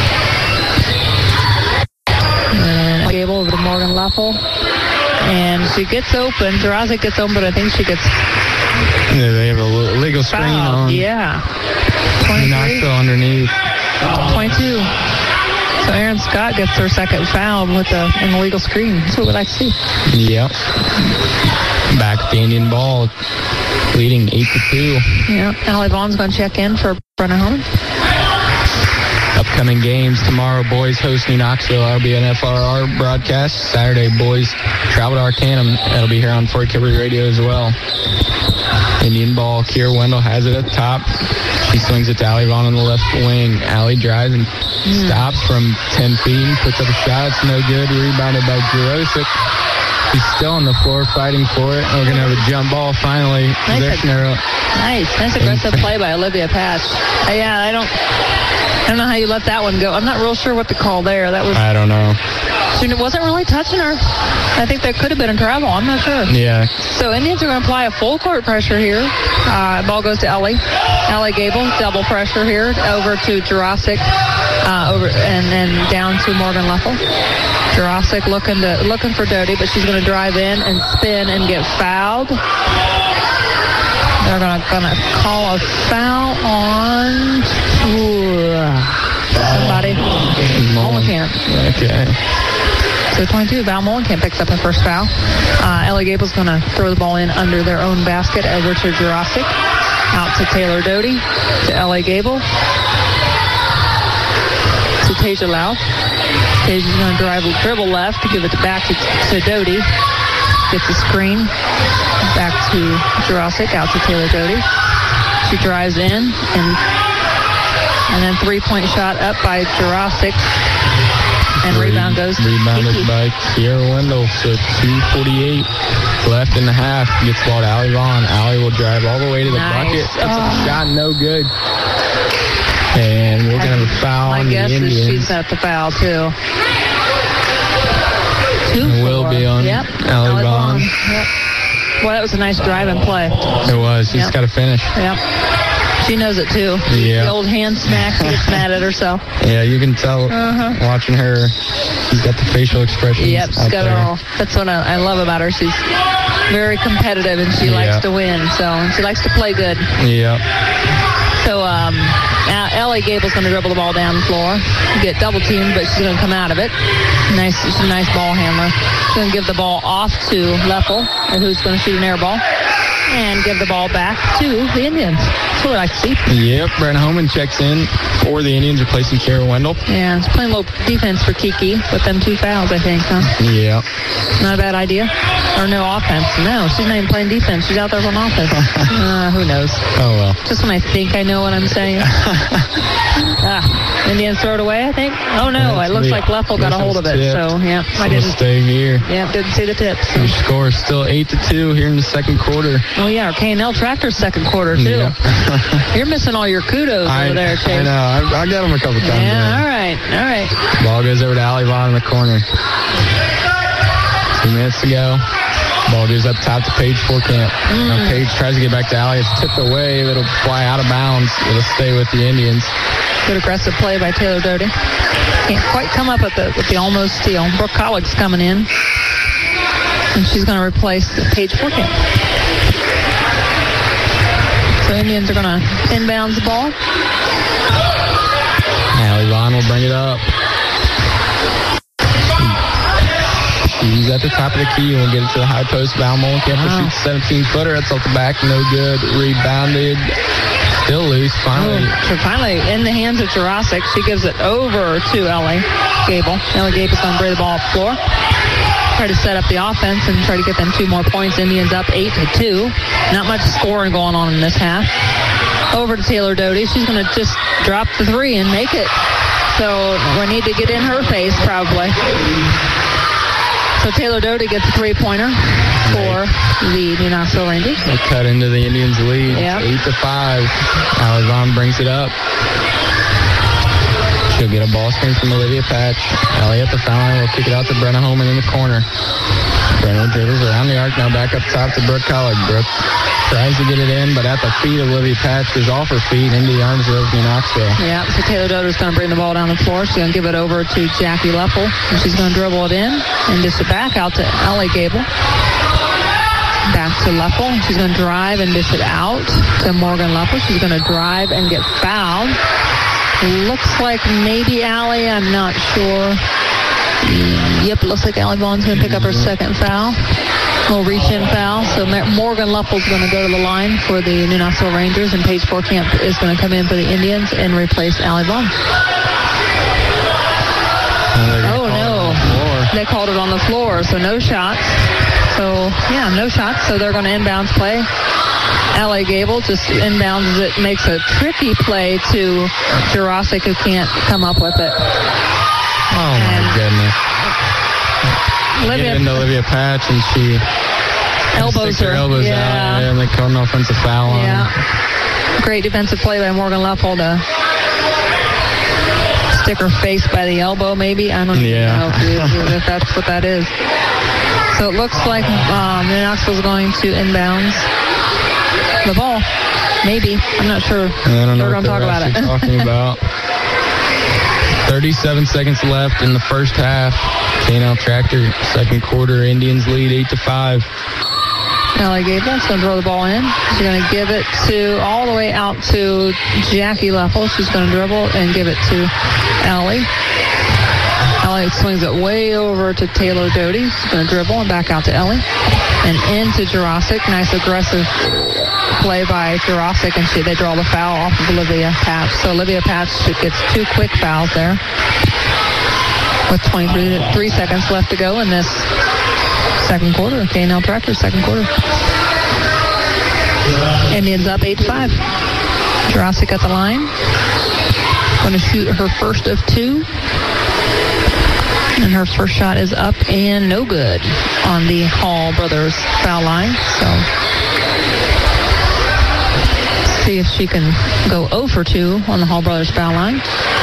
And Gable over to Morgan Leffel. And she gets open. Jurasic gets open, but I think she gets... Yeah, they have a legal screen fouled. on. Yeah. Knoxville underneath. twenty-two. So Aaron Scott gets her second foul with the an illegal screen. That's what we like to see. Yep. Back at the Indian ball, leading eight to two. Yeah. Allie Vaughn's going to check in for Brenna Holman. Upcoming games tomorrow, boys host New Knoxville. That'll be an F R R broadcast. Saturday, boys travel to Arcanum. That'll be here on Fort Cavalry Radio as well. Indian ball, Kiera Wendell has it at the top. She swings it to Allie Vaughn on the left wing. Allie drives and mm. stops from ten feet, puts up a shot. It's no good. Rebounded by Jurasic. She's still on the floor fighting for it. We're going to have a jump ball finally. Nice, ag- nice. nice aggressive play by Olivia Patch. Uh, yeah, I don't I don't know how you let that one go. I'm not real sure what to call there. That was. I don't know. She wasn't really touching her. I think that could have been a travel. I'm not sure. Yeah. So Indians are going to apply a full court pressure here. Uh, ball goes to Ellie. Ellie Gable, double pressure here. Over to Jurasic. Uh, over and then down to Morgan Leffel. Jurasic looking to looking for Doty, but she's going to drive in and spin and get fouled. They're going to call a foul on somebody. Mullenkamp. Okay. So twenty-two, Val Mullenkamp picks up her first foul. Uh, Ellie Gable's going to throw the ball in under their own basket over to Jurasic. Out to Taylor Doty. To Ellie Gable. To Tasia Lau. Tasia's going to drive dribble left to give it back to, to Doty. Gets the screen. Back to Jurasic. Out to Taylor Doty. She drives in and and then three-point shot up by Jurasic. And Re- rebound goes to Rebounded Kiki. by Kiera Wendell. So two forty-eight left in the half. Gets the ball to Allie Vaughn. Allie will drive all the way to the Nice. bucket. That's Oh. a shot, no good. And we're going to have a foul My on the guess Indians. is she's got the foul, too. Two It will four. be on yep. Allie Vaughn. Yep. Well, that was a nice drive and play. It was. She's Yep. got to finish. Yep. She knows it, too. Yeah. The old hand smack, she gets mad at herself. Yeah, you can tell Uh-huh. watching her. She's got the facial expressions. Yep, she's out got there. it all. That's what I, I love about her. She's very competitive, and she Yeah. likes to win, so and she likes to play good. Yeah. So um, Ellie Gable's going to dribble the ball down the floor, get double teamed, but she's going to come out of it. Nice, she's a nice ball handler. She's going to give the ball off to Leffel, and who's going to shoot an air ball. and give the ball back to the Indians. That's what I see. Yep, Brenna Holman checks in for the Indians, replacing Kara Wendell. Yeah, it's playing a little defense for Kiki with them two fouls, I think, huh? Yeah. Not a bad idea. Or no offense. No, she's not even playing defense. She's out there on offense. uh, who knows? Oh, well. Just when I think I know what I'm saying. ah, Indians throw it away, I think. Oh, no. It looks like Leffel got a hold of it. Tip. So, yeah. I didn't stay here. Yeah, didn't see the tips. So. Your score is still eight to two here in the second quarter. Oh, yeah. Our K and L Tractor's second quarter, too. Yeah. You're missing all your kudos I, over there, Chase. I know. I, I got them a couple times. Yeah, there. all right. All right. Ball goes over to Allie Vaughn in the corner. Two minutes to go. Ball goes up top to Paige Forkamp. Mm. Now Paige tries to get back to Allie. It's tipped away. It'll fly out of bounds. It'll stay with the Indians. Good aggressive play by Taylor Doty. Can't quite come up with the, with the almost steal. Brooke Colleague's coming in. And she's going to replace Paige Forkamp. So Indians are going to inbounds the ball. Allie Vaughn will bring it up. She's at the top of the key. We'll get it to the high post. Val Molenkamp will shoot seventeen-footer. That's off the back. No good. Rebounded. Still loose. Finally. Oh, so finally in the hands of Jurasic. She gives it over to Ellie Gable. Ellie Gable's going to bring the ball up the floor. Try to set up the offense and try to get them two more points. Indians up eight to two. Not much scoring going on in this half. Over to Taylor Doty. She's going to just drop the three and make it. So we need to get in her face probably. So Taylor Doty gets a three-pointer for the New Knoxville Rangers. They cut into the Indians' lead. Yep. Eight to five. Allie Vaughn brings it up. She'll get a ball screen from Olivia Patch. Allie at the foul line will kick it out to Brenna Holman in the corner. Brenna dribbles around the arc, now back up top to Brooke Colleague. Brooke tries to get it in, but at the feet of Olivia Patch is off her feet into the arms of New Knoxville. Yeah, so Taylor Doty's going to bring the ball down the floor. She's going to give it over to Jackie Leffel, and she's going to dribble it in and dish it back out to Ellie Gable. Back to Leffel. She's going to drive and dish it out to Morgan Leffel. She's going to drive and get fouled. Looks like maybe Allie. I'm not sure. Yep, it looks like Allie Vaughn's going to pick up her second foul. A little reach-in foul. So Morgan Leffel's going to go to the line for the New Knoxville Rangers, and Paige Forkamp is going to come in for the Indians and replace Allie Vaughn. Oh, no. They called it on the floor, so no shots. So, yeah, no shots. So they're going to inbounds play. Allie Gable just inbounds it, makes a tricky play to Jurasic, who can't come up with it. Oh, my and goodness. Olivia, into Olivia Patch, and she elbows her. her elbows yeah. out, and they call an offensive foul on yeah. her. Great defensive play by Morgan Leffel to stick her face by the elbow, maybe. I don't yeah. know if, if that's what that is. So it looks like um, New Knoxville's going to inbounds the ball. Maybe. I'm not sure. I don't know We're what going to talk about it. talking about. thirty-seven seconds left in the first half. K and L Tractor, second quarter. Indians lead eight to five. Ellie Gable's going to throw the ball in. She's going to give it to all the way out to Jackie Leffel. She's going to dribble and give it to Ellie. Ellie swings it way over to Taylor Doty. She's going to dribble and back out to Ellie. And into Jurasic. Nice aggressive play by Jurasic, and she, they draw the foul off of Olivia Patch. So Olivia Patch gets two quick fouls there with twenty-three seconds left to go in this second quarter. K and L Tractor, second quarter. Indians up eight to five. Jurasic at the line. Going to shoot her first of two. And her first shot is up and no good on the Hall Brothers foul line. So see if she can go zero for two on the Hall Brothers foul line.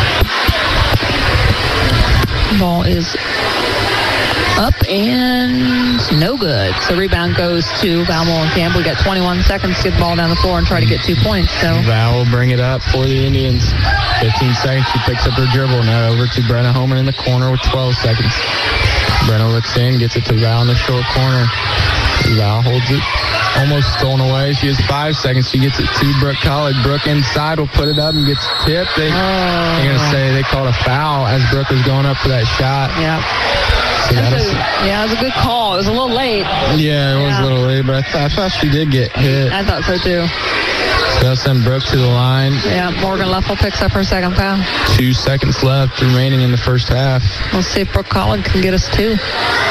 Ball is up and no good. So rebound goes to Val Molenkamp. We got twenty-one seconds to get the ball down the floor and try to get two points. So Val will bring it up for the Indians. fifteen seconds. She picks up her dribble. Now over to Brenna Holman in the corner with twelve seconds. Brenna looks in, gets it to Val in the short corner. Val holds it. Almost stolen away. She has five seconds. She gets it to Brooke Colleague. Brooke inside will put it up and gets tipped. They, oh. They're going to say they called a foul as Brooke was going up for that shot. Yep. So that was, yeah, it was a good call. It was a little late. Yeah, it was yeah. a little late, but I, th- I thought she did get hit. I thought so too. So they'll send Brooke to the line. Yeah, Morgan Leffel picks up her second foul. Two seconds left remaining in the first half. We'll see if Brooke Collins can get us two.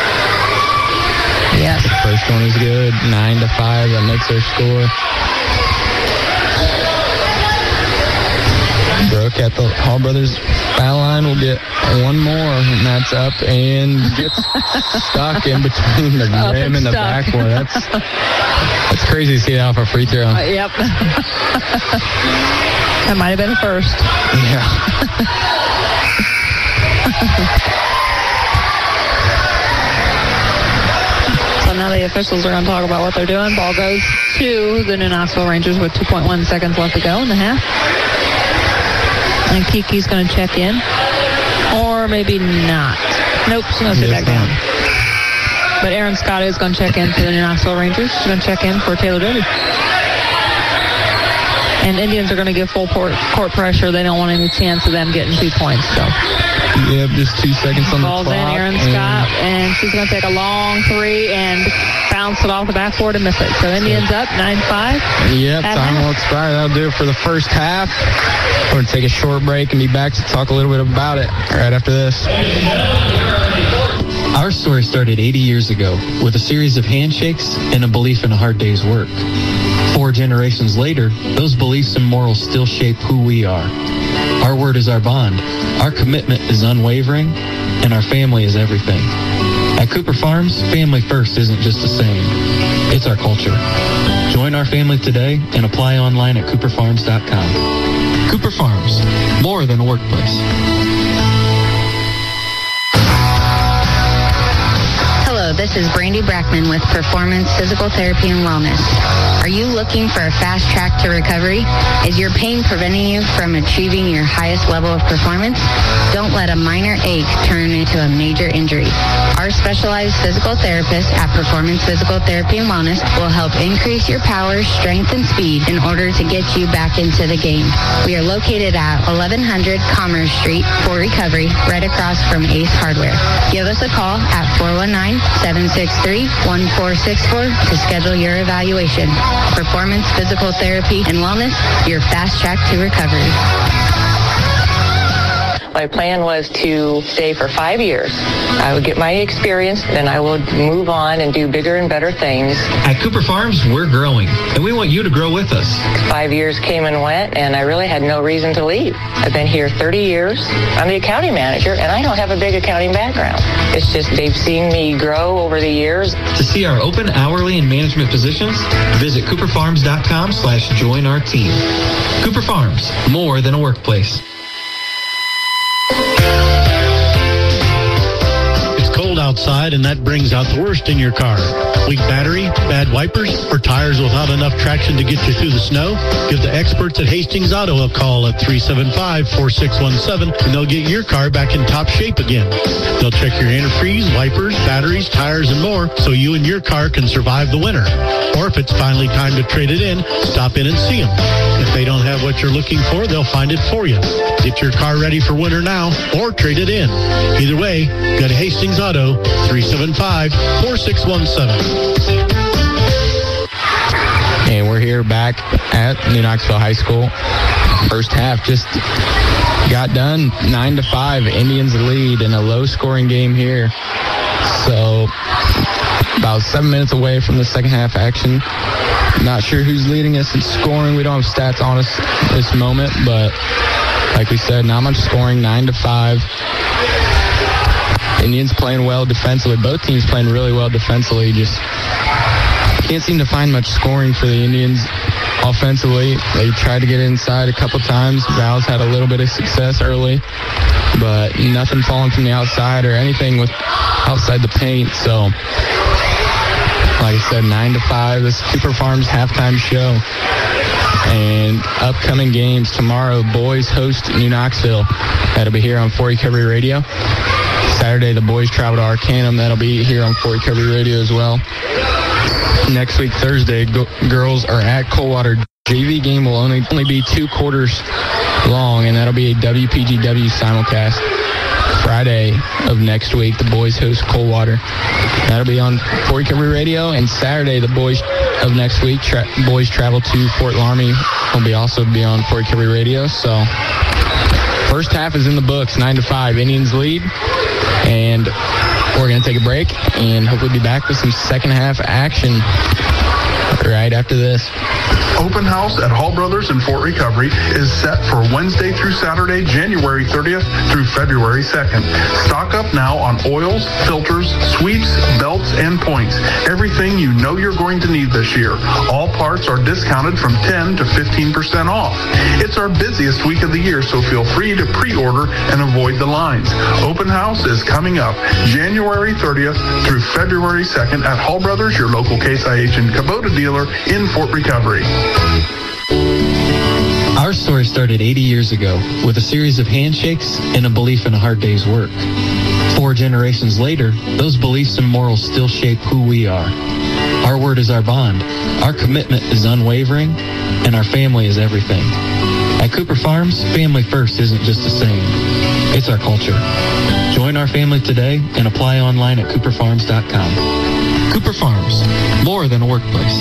Yes. The first one is good. Nine to five. That makes their score. Brooke at the Hall Brothers foul line will get one more, and that's up and gets stuck in between the rim and, and the backboard. That's that's crazy to see that off a free throw. Uh, yep. That might have been a first. Yeah. So now the officials are going to talk about what they're doing. Ball goes to the New Knoxville Rangers with two point one seconds left to go in the half. And Kiki's going to check in. Or maybe not. Nope, she's going to sit back down. But Aaron Scott is going to check in for the New Knoxville Rangers. She's going to check in for Taylor Doty. And Indians are going to give full court, court pressure. They don't want any chance of them getting two points. So. Yep, just two seconds on the clock. Balls in, Aaron and Scott, and she's going to take a long three and bounce it off the backboard and miss it. So Indians up nine five. Yep, time will expire. That'll do it for the first half. We're going to take a short break and be back to talk a little bit about it right after this. Our story started eighty years ago with a series of handshakes and a belief in a hard day's work. Four generations later, those beliefs and morals still shape who we are. Our word is our bond. Our commitment is unwavering, and our family is everything. At Cooper Farms, family first isn't just a saying. It's our culture. Join our family today and apply online at cooper farms dot com. Cooper Farms, more than a workplace. Hello, this is Brandy Brackman with Performance Physical Therapy and Wellness. Are you looking for a fast track to recovery? Is your pain preventing you from achieving your highest level of performance? Don't let a minor ache turn into a major injury. Our specialized physical therapists at Performance Physical Therapy and Wellness will help increase your power, strength, and speed in order to get you back into the game. We are located at eleven hundred Commerce Street for recovery, right across from Ace Hardware. Give us a call at four one nine, seven six three, one four six four to schedule your evaluation. Performance Physical Therapy and Wellness, your fast track to recovery. My plan was to stay for five years. I would get my experience, then I would move on and do bigger and better things. At Cooper Farms, we're growing, and we want you to grow with us. Five years came and went, and I really had no reason to leave. I've been here thirty years. I'm the accounting manager, and I don't have a big accounting background. It's just they've seen me grow over the years. To see our open hourly and management positions, visit cooper farms dot com slash join our team. Cooper Farms, more than a workplace. It's cold outside, and that brings out the worst in your car. Weak battery, bad wipers, or tires without enough traction to get you through the snow? Give the experts at Hastings Auto a call at three seven five, four six one seven, and they'll get your car back in top shape again. They'll check your antifreeze, wipers, batteries, tires, and more so you and your car can survive the winter. Or if it's finally time to trade it in, stop in and see them. If they don't have what you're looking for, they'll find it for you. Get your car ready for winter now or trade it in. Either way, go to Hastings Auto, three seven five, four six one seven. And we're here back at New Knoxville High School. First half just got done, nine to five. Indians lead in a low-scoring game here. So about seven minutes away from the second half action. Not sure who's leading us in scoring. We don't have stats on us at this moment, but like we said, not much scoring, nine to five. Indians playing well defensively. Both teams playing really well defensively. Just can't seem to find much scoring for the Indians offensively. They tried to get inside a couple times. Val's had a little bit of success early, but nothing falling from the outside or anything with outside the paint. So, like I said, nine to five. This is Cooper Farms halftime show. And upcoming games tomorrow, boys host New Knoxville. That'll be here on Fort Recovery Radio. Saturday, the boys travel to Arcanum. That'll be here on Fort Recovery Radio as well. Next week, Thursday, go- girls are at Coldwater. J V game will only, only be two quarters long, and that'll be a W P G W simulcast Friday of next week, the boys host Coldwater. That'll be on Fort Recovery Radio. And Saturday, the boys of next week, tra- boys travel to Fort Laramie. Will be also be on Fort Recovery Radio. So first half is in the books, nine to five. Indians lead. And we're going to take a break and hopefully be back with some second half action right after this. Open house at Hall Brothers in Fort Recovery is set for Wednesday through Saturday, January thirtieth through February second. Stock up now on oils, filters, sweeps, belts, and points. Everything you know you're going to need this year. All parts are discounted from ten to fifteen percent off. It's our busiest week of the year, so feel free to pre-order and avoid the lines. Open house is coming up January thirtieth through February second at Hall Brothers, your local Case I H and Kubota dealer in Fort Recovery. Our story started eighty years ago with a series of handshakes and a belief in a hard day's work. Four generations later, those beliefs and morals still shape who we are. Our word is our bond. Our commitment is unwavering, and our family is everything. At Cooper Farms, family first isn't just a saying. It's our culture. Join our family today and apply online at cooper farms dot com. Cooper Farms, more than a workplace.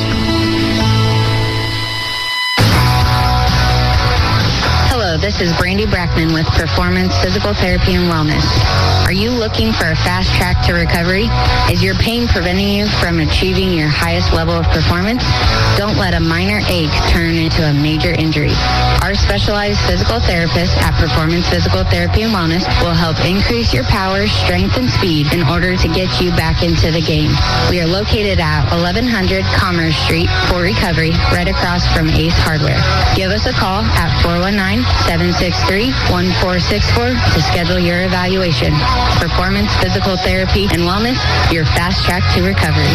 This is Brandy Brackman with Performance Physical Therapy and Wellness. Are you looking for a fast track to recovery? Is your pain preventing you from achieving your highest level of performance? Don't let a minor ache turn into a major injury. Our specialized physical therapists at Performance Physical Therapy and Wellness will help increase your power, strength, and speed in order to get you back into the game. We are located at eleven hundred Commerce Street, Fort Recovery, right across from Ace Hardware. Give us a call at four one nine, seven six three, one four six four to schedule your evaluation. Performance Physical Therapy and Wellness, your fast track to recovery.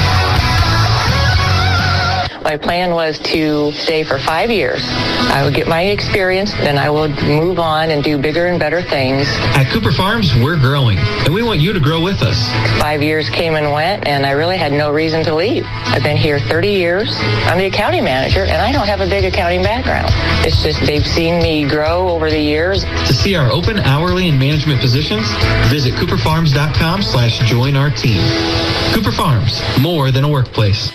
My plan was to stay for five years. I would get my experience, then I would move on and do bigger and better things. At Cooper Farms, we're growing, and we want you to grow with us. Five years came and went, and I really had no reason to leave. I've been here thirty years. I'm the accounting manager, and I don't have a big accounting background. It's just they've seen me grow over the years. To see our open hourly and management positions, visit cooper farms dot com slash join our team. Cooper Farms, more than a workplace.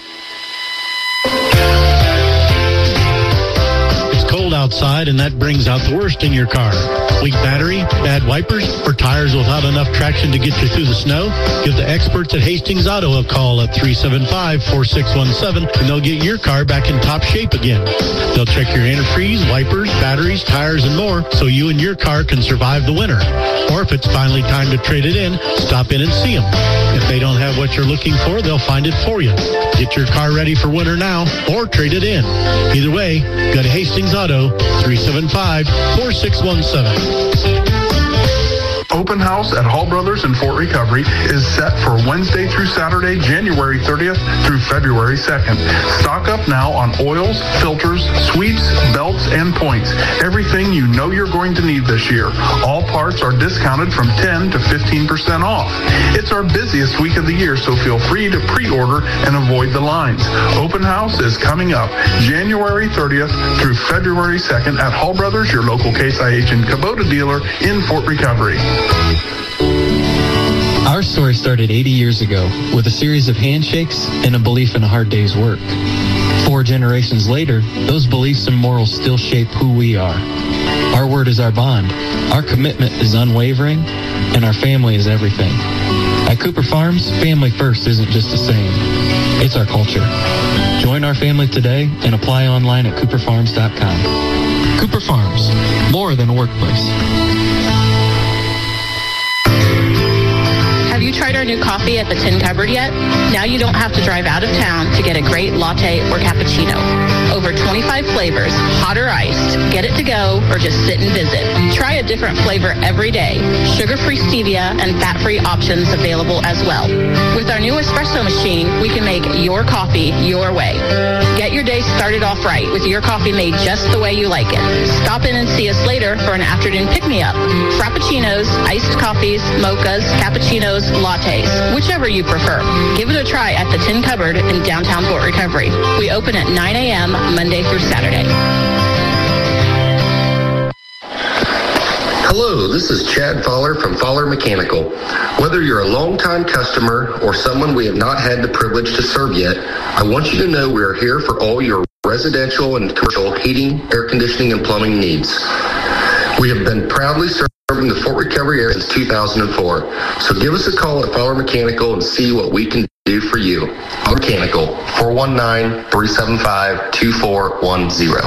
Outside, and that brings out the worst in your car. Weak battery, bad wipers, or tires without enough traction to get you through the snow? Give the experts at Hastings Auto a call at three seven five, four six one seven, and they'll get your car back in top shape again. They'll check your antifreeze, wipers, batteries, tires, and more so you and your car can survive the winter. Or if it's finally time to trade it in, stop in and see them. If they don't have what you're looking for, they'll find it for you. Get your car ready for winter now or trade it in. Either way, go to Hastings Auto, three seven five, four six one seven. Open house at Hall Brothers in Fort Recovery is set for Wednesday through Saturday, January thirtieth through February second. Stock up now on oils, filters, sweeps, belts, and points. Everything you know you're going to need this year. All parts are discounted from ten to fifteen percent off. It's our busiest week of the year, so feel free to pre-order and avoid the lines. Open house is coming up January thirtieth through February second at Hall Brothers, your local Case I H and Kubota dealer in Fort Recovery. Our story started eighty years ago with a series of handshakes and a belief in a hard day's work. Four generations later, those beliefs and morals still shape who we are. Our word is our bond. Our commitment is unwavering, and our family is everything. At Cooper Farms, family first isn't just a saying. It's our culture. Join our family today and apply online at cooper farms dot com. Cooper Farms, more than a workplace. Have you tried our new coffee at the Tin Cupboard yet? Now you don't have to drive out of town to get a great latte or cappuccino. Over twenty-five flavors, hot or iced. Get it to go or just sit and visit. Try a different flavor every day. Sugar-free stevia and fat-free options available as well. With our new espresso machine, we can make your coffee your way. Get your day started off right with your coffee made just the way you like it. Stop in and see us later for an afternoon pick-me-up. Frappuccinos, iced coffees, mochas, cappuccinos, lattes, whichever you prefer. Give it a try at the Tin Cupboard in downtown Fort Recovery. We open at nine a.m. Monday through Saturday. Hello, this is Chad Fowler from Fowler Mechanical. Whether you're a longtime customer or someone we have not had the privilege to serve yet, I want you to know we are here for all your residential and commercial heating, air conditioning, and plumbing needs. We have been proudly serving the Fort Recovery area since two thousand four. So give us a call at Fowler Mechanical and see what we can do for you. Fowler Mechanical, four one nine, three seven five, two four one zero.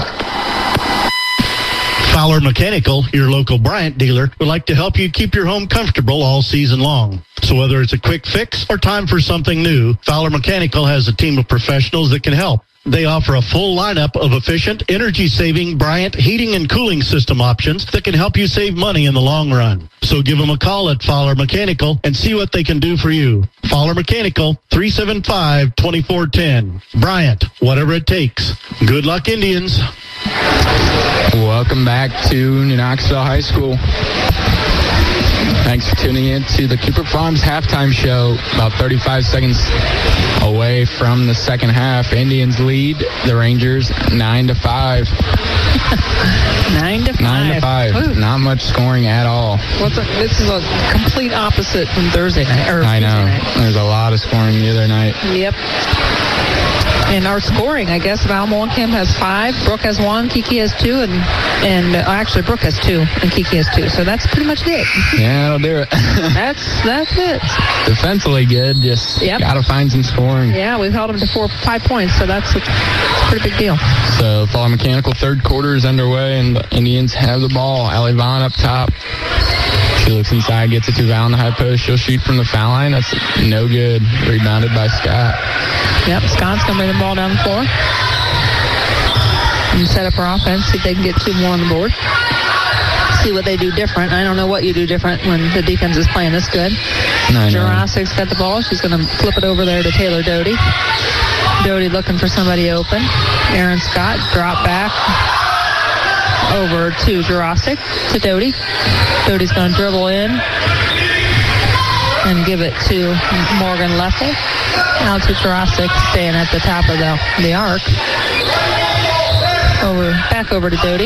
Fowler Mechanical, your local Bryant dealer, would like to help you keep your home comfortable all season long. So whether it's a quick fix or time for something new, Fowler Mechanical has a team of professionals that can help. They offer a full lineup of efficient, energy-saving Bryant heating and cooling system options that can help you save money in the long run. So give them a call at Fowler Mechanical and see what they can do for you. Fowler Mechanical, three seven five, two four one zero. Bryant, whatever it takes. Good luck, Indians. Welcome back to New Knoxville High School. Thanks for tuning in to the Cooper Farms halftime show. About thirty-five seconds away from the second half. Indians lead the Rangers nine to five. Nine to five. Nine to five. Ooh. Not much scoring at all. What's a, this is a complete opposite from Thursday night. Or I know. Night. There's a lot of scoring the other night. Yep. And our scoring, I guess, Val Molenkamp has five, Brooke has one, Kiki has two, and and uh, actually Brooke has two, and Kiki has two. So that's pretty much it. Yeah, that'll do it. that's that's it. Defensively good, just yep. got to find some scoring. Yeah, we've held them to four, five points, so that's a pretty big deal. So Fowler Mechanical third quarter is underway, and the Indians have the ball. Allie Vaughn up top. She looks inside, gets it to Val in the high post. She'll shoot from the foul line. That's no good. Rebounded by Scott. Yep, Scott's going to bring the ball down the floor. And set up her offense, see if they can get two more on the board. See what they do different. I don't know what you do different when the defense is playing this good. Jurassic's got the ball. She's going to flip it over there to Taylor Doty. Doty looking for somebody open. Aaron Scott drop back over to Jurassic, to Doty. Doty's going to dribble in and give it to Morgan Leffel. Now to Jurassic, staying at the top of the, the arc. Over, back over to Doty.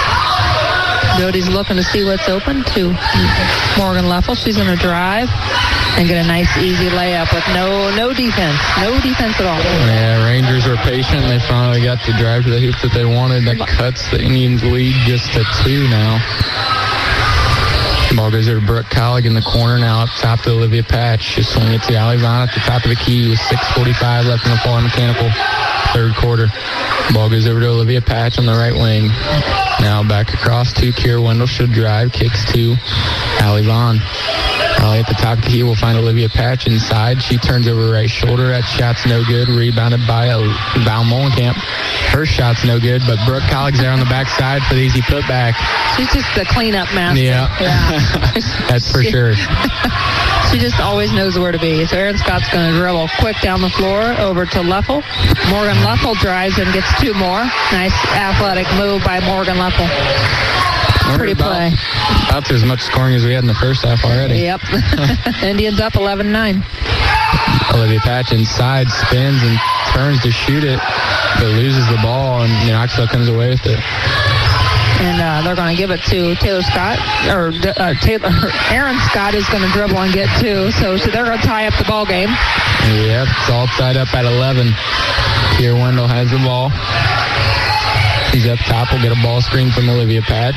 Doty's looking to see what's open to Morgan Leffel. She's going to drive and get a nice, easy layup with no no defense. No defense at all. Yeah, Rangers were patient. They finally got the drive to the hoop that they wanted. That cuts the Indians' lead just to two now. Ball goes over to Brooke Collig in the corner now up top to Olivia Patch. She'll swing it to Allie Vaughn at the top of the key with six forty-five left in the Fowler Mechanical third quarter. Ball goes over to Olivia Patch on the right wing. Now back across to Kiera Wendell. She'll drive, kicks to Allie Vaughn. Allie at the top of the key will find Olivia Patch inside. She turns over right shoulder. That shot's no good. Rebounded by Val Molenkamp. Her shot's no good, but Brooke Collig's there on the backside for the easy putback. She's just the cleanup master. Yeah. yeah. That's for sure. She just always knows where to be. So Aaron Scott's going to dribble quick down the floor over to Leffel. Morgan Leffel drives and gets two more. Nice athletic move by Morgan Leffel. Pretty about, play. About as much scoring as we had in the first half already. Yep. Indians up eleven nine. Olivia Patch inside, spins and turns to shoot it, but loses the ball, and Knoxville comes away with it. And uh, they're going to give it to Taylor Scott, or uh, Taylor, Aaron Scott is going to dribble and get two, so, so they're going to tie up the ball game. Yep, it's all tied up at eleven. Kiera Wendell has the ball. She's up top. We'll get a ball screen from Olivia Patch.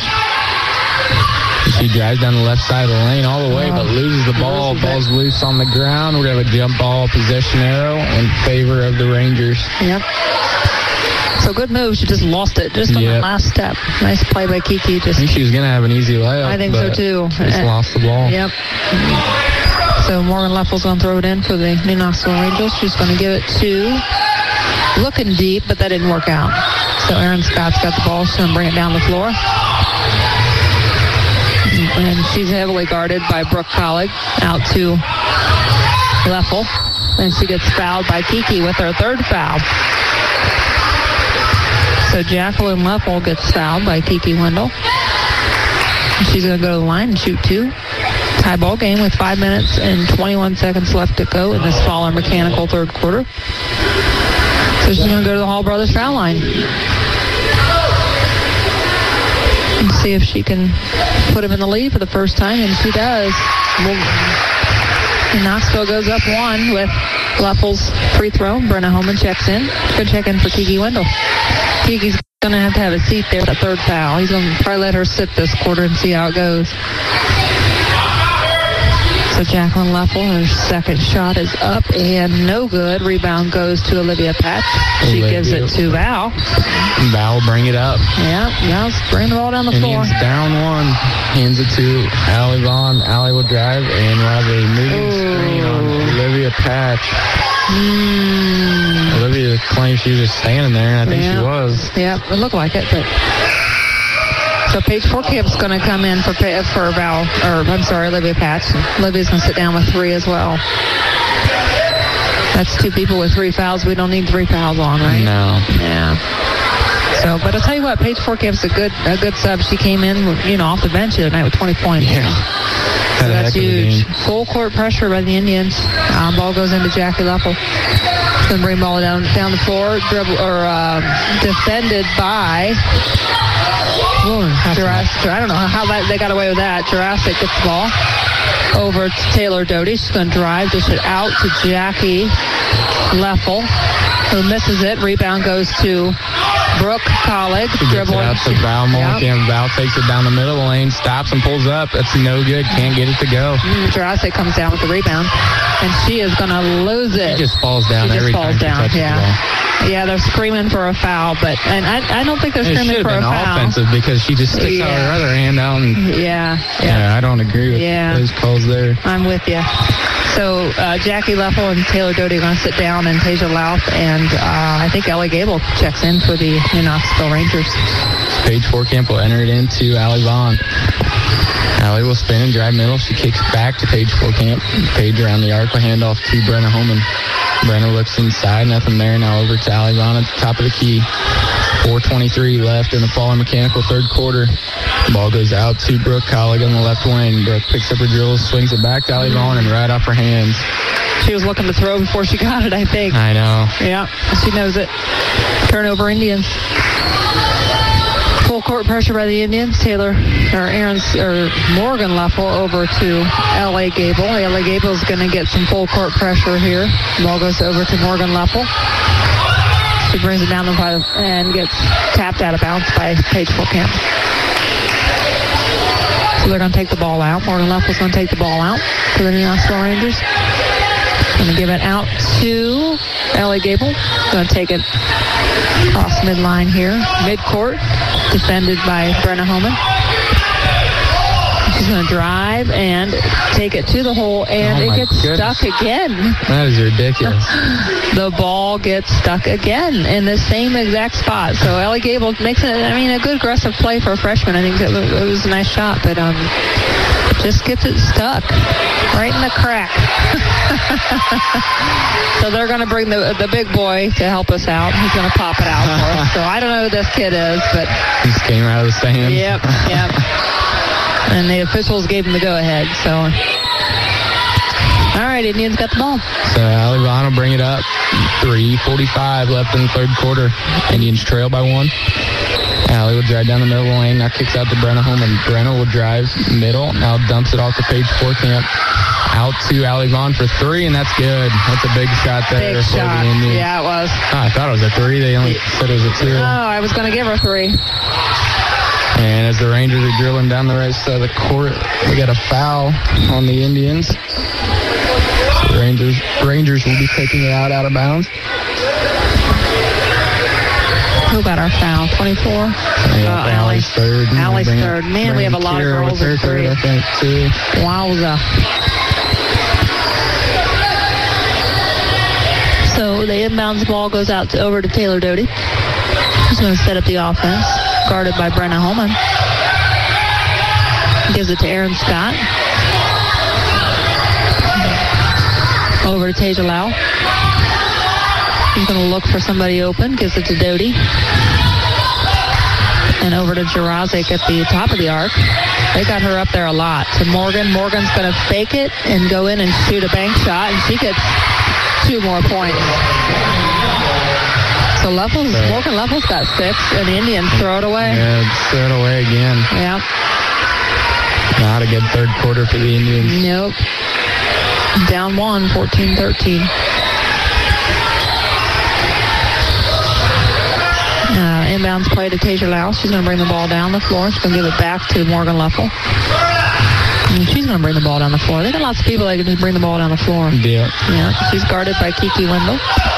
She drives down the left side of the lane all the way, but loses the ball. Ball's loose on the ground. We're going to have a jump ball possession arrow in favor of the Rangers. Yep. So good move. She just lost it just on yep. the last step. Nice play by Kiki. Just I think she was going to have an easy layup. I think so too. Just uh, lost the ball. Yep. So Morgan Leffel's going to throw it in for the New Knoxville Rangers. She's going to give it to looking deep, but that didn't work out. So Aaron Scott's got the ball. She's going to bring it down the floor. And she's heavily guarded by Brooke Collig out to Leffel. And she gets fouled by Kiki with her third foul. So Jacqueline Leffel gets fouled by Kiki Wendell. She's going to go to the line and shoot two. Tie ball game with five minutes and twenty-one seconds left to go in this Fowler Mechanical third quarter. So she's going to go to the Hall Brothers foul line. And see if she can put him in the lead for the first time, and she does. And Knoxville goes up one with Leffels' free throw. Brenna Holman checks in. Good check in for Kiki Wendell. Kiki's going to have to have a seat there with a third foul. He's going to probably let her sit this quarter and see how it goes. So Jacqueline Leffel, her second shot is up and no good. Rebound goes to Olivia Patch. She Olivia. gives it to Val. Val will bring it up. Yeah, Val's bringing the ball down the Indians floor. down one. Hands it to Allie Vaughn. Allie will drive, and we'll have a moving Ooh. screen on Olivia Patch. Mm. Olivia claims she was just standing there, and I think yeah. she was. Yeah, it looked like it, but... So Paige Forkamp's going to come in for for Val, or I'm sorry, Olivia Patch. Olivia's going to sit down with three as well. That's two people with three fouls. We don't need three fouls on, right? No. Yeah. So, but I'll tell you what, Paige Forkamp's a good a good sub. She came in, you know, off the bench the other night with twenty points. Yeah. So that's huge. Full court pressure by the Indians. Um, ball goes into Jackie Leffel. She's going to bring ball down down the floor, dribble or uh, defended by. Jurassic, I don't know how that, they got away with that. Jurassic gets the ball over to Taylor Doty. She's going to drive, dish it out to Jackie Leffel, who misses it. Rebound goes to Brooke Collig. She gets it out to Val Mullican. Yep. Val takes it down the middle of the lane, stops and pulls up. That's no good. Can't get it to go. Mm, Jurassic comes down with the rebound, and she is going to lose it. She just falls down she every just falls time down. she touches Yeah. the ball. Yeah, they're screaming for a foul, but and I, I don't think they're screaming for a foul. It should have been offensive because she just sticks yeah. out her other hand out. And, yeah, yeah. Yeah, I don't agree with yeah. those calls there. I'm with you. So uh, Jackie Leffel and Taylor Doty are going to sit down, and Tasia Louth and uh, I think Ellie Gable checks in for the New Knoxville Rangers. Paige Forkamp will enter it into Allie Vaughn. Allie will spin and drive middle. She kicks back to Paige Forkamp. Paige around the arc will hand off to Brenna Holman. Brenna looks inside, nothing there. Now over to Allie Vaughn at the top of the key. four twenty-three left in the Fowler Mechanical third quarter. Ball goes out to Brooke Collig on the left wing. Brooke picks up her dribble, swings it back to Allie Vaughn, and right off her hands. She was looking to throw before she got it, I think. I know. Yeah, she knows it. Turnover Indians. Full court pressure by the Indians. Taylor or Aaron's or Morgan Leffel over to L A Gable. L A Gable's going to get some full court pressure here. Ball goes over to Morgan Leffel. She brings it down the five and gets tapped out of bounds by Paige Forkamp. So they're going to take the ball out. Morgan Leffel's going to take the ball out for the New Knoxville Rangers. Going to give it out to Ellie Gable. Going to take it across midline here. Midcourt. Defended by Brenna Holman. She's going to drive and take it to the hole, and oh it gets goodness. stuck again. That is ridiculous. The ball gets stuck again in the same exact spot. So Ellie Gable makes it, I mean, a good aggressive play for a freshman. I think it was, it was a nice shot, but um, just gets it stuck right in the crack. So they're going to bring the the big boy to help us out. He's going to pop it out for us. So I don't know who this kid is, but he just came out of the stand. Yep, yep. And the officials gave him the go-ahead. So, all right, Indians got the ball. So Allie Vaughn will bring it up. three forty-five left in the third quarter. Indians trail by one. Allie will drive down the middle of the lane. Now kicks out to Brenna Holman. Brenna will drive middle. Now dumps it off to Paige Forkamp. Out to Allie Vaughn for three, and that's good. That's a big shot there. Big for shot. The Indians. Yeah, it was. Oh, I thought it was a three. They only said it was a two. Oh, I was going to give her three. And as the Rangers are drilling down the right side of the court, we got a foul on the Indians. So the Rangers, Rangers will be taking it out out of bounds. Who got our foul? twenty-four? Yeah, uh, Allie's third. Allie's third. Man, we have a lot of girls in three. I think, too. Wowza. So the inbounds ball goes out to, over to Taylor Doty. Who's going to set up the offense. Guarded by Brenna Holman. Gives it to Aaron Scott. Over to Tasia Lau. He's going to look for somebody open. Gives it to Doty. And over to Jurazic at the top of the arc. They got her up there a lot. To Morgan. Morgan's going to fake it and go in and shoot a bank shot. And she gets two more points. So Leffels, right. Morgan Leffels got six, and the Indians throw it away. Yeah, throw it away again. Yeah. Not a good third quarter for the Indians. Nope. Down one, fourteen thirteen. Uh, inbounds play to Tasia Louse. She's going to bring the ball down the floor. She's going to give it back to Morgan Leffel. And she's going to bring the ball down the floor. They got lots of people that can just bring the ball down the floor. Yeah. Yeah. She's guarded by Kiki Wendell.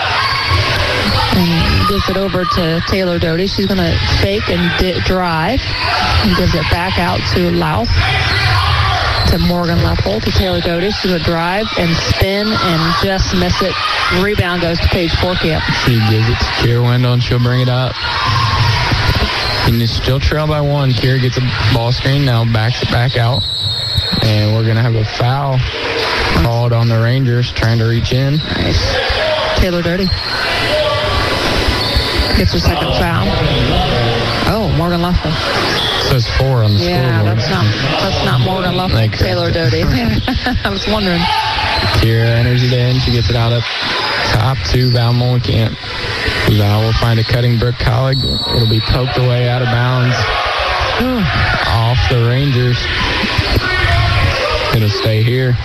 And gives it over to Taylor Doty. She's going to fake and di- drive. And gives it back out to Louse. To Morgan Leffel, to Taylor Doty. She's going to drive and spin and just miss it. Rebound goes to Paige Forkamp. She gives it to Kiera Wendell, and she'll bring it up. And it's still trail by one. Kiera gets a ball screen, now backs it back out. And we're going to have a foul called on the Rangers, trying to reach in. Nice. Taylor Doty gets her second foul. Oh, Morgan Leffel. It says four on the scoreboard. Yeah, that's not that's not Morgan Leffel. Like Taylor Doty. I was wondering. Kiera enters it in. She gets it out up top to Val Molenkamp. Val will find a cutting Brooke Collig. It'll be poked away out of bounds. Off the Rangers. It'll stay here.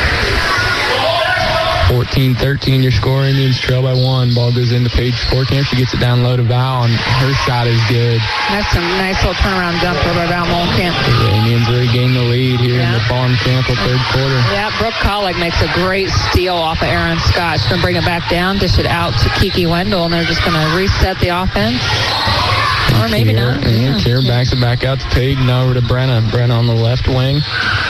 fourteen thirteen, your score. Indians trail by one. Ball goes into Paige Forkamp. She gets it down low to Val, and her shot is good. That's a nice little turnaround jumper by Val Molenkamp. The Indians regain the lead here yeah. in the Farm Campo third quarter. Yeah, Brooke Collig makes a great steal off of Aaron Scott. She's going to bring it back down, dish it out to Kiki Wendell, and they're just going to reset the offense. Or maybe Kiera, not. And Yeah. Kiera backs it back out to Paige and over to Brenna. Brenna on the left wing.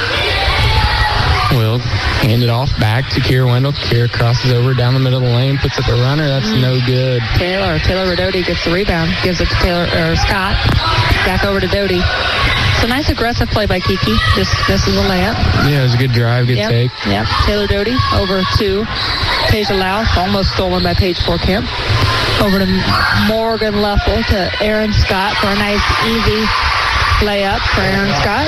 Will hand it off back to Kiera Wendell. Kiera crosses over down the middle of the lane, puts up a runner. That's mm. no good. Taylor, Taylor Doty gets the rebound, gives it to Taylor or Scott. Back over to Doty. It's a nice aggressive play by Kiki. Just misses a layup. Yeah, it was a good drive, good yep. take. Yep. Taylor Doty over to Tasia Louse, almost stolen by Paige Forkamp. Over to Morgan Leffel to Aaron Scott for a nice easy layup for Aaron Scott.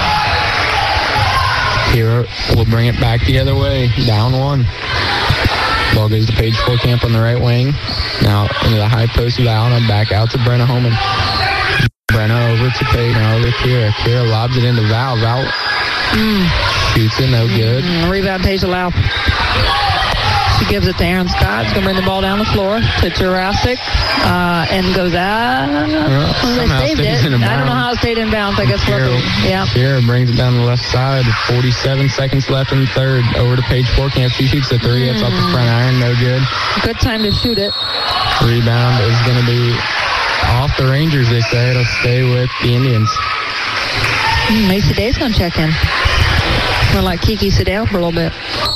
Kiera will bring it back the other way. Down one. Ball goes to Paige Forkamp on the right wing. Now into the high post of Val, and back out to Brenna Holman. Brenna over to Paige, now over to Kiera. Kiera lobs it into Val. Val mm. shoots it, no good. Mm, rebound, Tasia Louse. She gives it to Aaron Scott. She's going to bring the ball down the floor to Jurassic uh, and goes out. Well, they saved it. I don't know how it stayed in bounds. I guess. Kiera, yeah. Kiera brings it down the left side. forty-seven seconds left in the third. Over to Paige Forkamp. She shoots the three. It's mm. off the front iron. No good. Good time to shoot it. Rebound is going to be off the Rangers, they say. It'll stay with the Indians. Mm, Macy Day's going to check in. We'll let Kiki sit down for a little bit.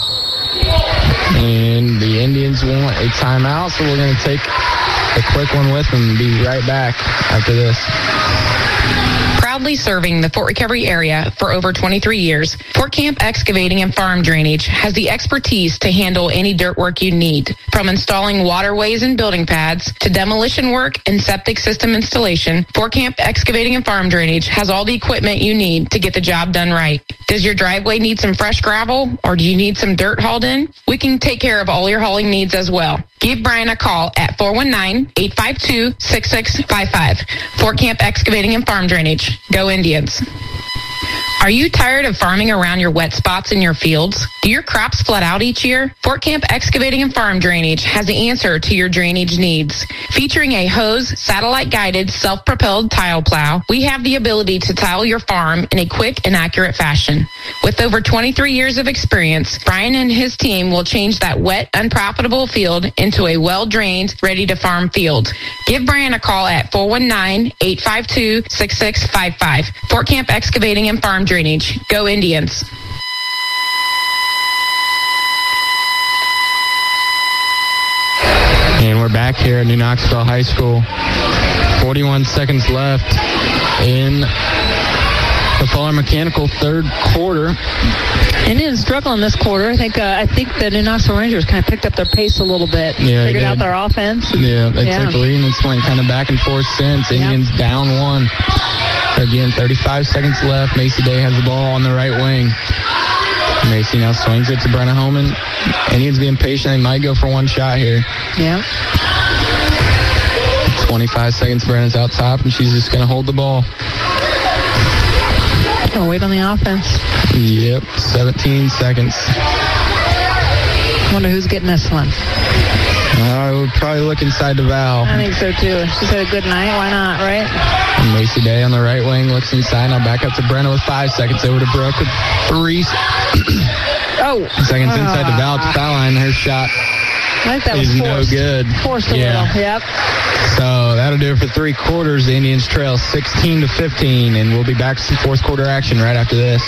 And the Indians want a timeout, so we're going to take a quick one with them and be right back after this. Proudly serving the Fort Recovery area for over twenty-three years, Forkamp Excavating and Farm Drainage has the expertise to handle any dirt work you need. From installing waterways and building pads to demolition work and septic system installation, Forkamp Excavating and Farm Drainage has all the equipment you need to get the job done right. Does your driveway need some fresh gravel, or do you need some dirt hauled in? We can take care of all your hauling needs as well. Give Brian a call at four one nine, eight five two, six six five five. Forkamp Excavating and Farm Drainage. Go Indians. Are you tired of farming around your wet spots in your fields? Do your crops flood out each year? Forkamp Excavating and Farm Drainage has the answer to your drainage needs. Featuring a hose, satellite-guided, self-propelled tile plow, we have the ability to tile your farm in a quick and accurate fashion. With over twenty-three years of experience, Brian and his team will change that wet, unprofitable field into a well-drained, ready-to-farm field. Give Brian a call at four one nine, eight five two, six six five five. Forkamp Excavating and Farm Drainage. Go Indians. And we're back here at New Knoxville High School. forty-one seconds left in the Fuller Mechanical third quarter. Indians struggling this quarter. I think uh, I think the New Knoxville Rangers kind of picked up their pace a little bit. Yeah, figured out their offense. Yeah, they yeah. took the lead and it's went kind of back and forth since. Indians yep. down one. Again, thirty-five seconds left. Macy Day has the ball on the right wing. Macy now swings it to Brenna Holman. Indians being patient. They might go for one shot here. Yeah. twenty-five seconds. Brenna's out top, and she's just going to hold the ball. We'll wait on the offense. Yep, seventeen seconds. Wonder who's getting this one. I would probably look inside the Val. I think so, too. She said a good night. Why not, right? And Macy Day on the right wing looks inside. Now back up to Brenna with five seconds. Over to Brooke with three. oh. Seconds uh, inside the Val at the foul line. Her shot I think that is was no good. Forced a yeah. little. Yep. So that'll do it for three quarters. The Indians trail sixteen to fifteen, and we'll be back to some fourth quarter action right after this.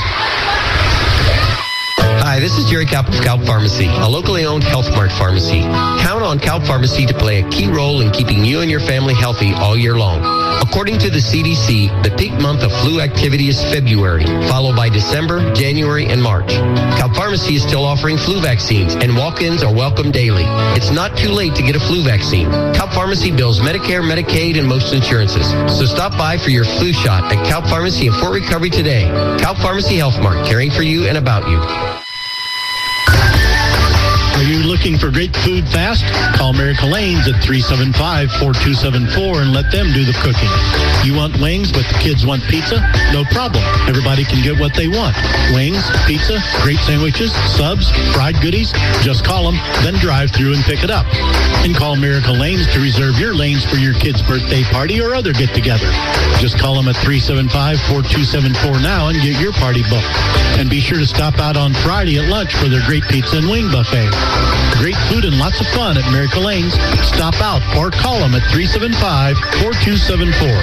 Hi, this is Jerry Kalp of Kalp Pharmacy, a locally owned Health Mart pharmacy. Count on Kalp Pharmacy to play a key role in keeping you and your family healthy all year long. According to the C D C, the peak month of flu activity is February, followed by December, January, and March. Kalp Pharmacy is still offering flu vaccines, and walk-ins are welcome daily. It's not too late to get a flu vaccine. Kalp Pharmacy bills Medicare, Medicaid, and most insurances. So stop by for your flu shot at Kalp Pharmacy in Fort Recovery today. Kalp Pharmacy Health Mart, caring for you and about you. Are you looking for great food fast? Call Miracle Lanes at three seven five, four two seven four and let them do the cooking. You want wings, but the kids want pizza? No problem. Everybody can get what they want. Wings, pizza, great sandwiches, subs, fried goodies. Just call them, then drive through and pick it up. And call Miracle Lanes to reserve your lanes for your kid's birthday party or other get-together. Just call them at three seven five, four two seven four now and get your party booked. And be sure to stop out on Friday at lunch for their great pizza and wing buffet. Great food and lots of fun at Miracle Lanes. Stop out or call them at three seven five, four two seven four.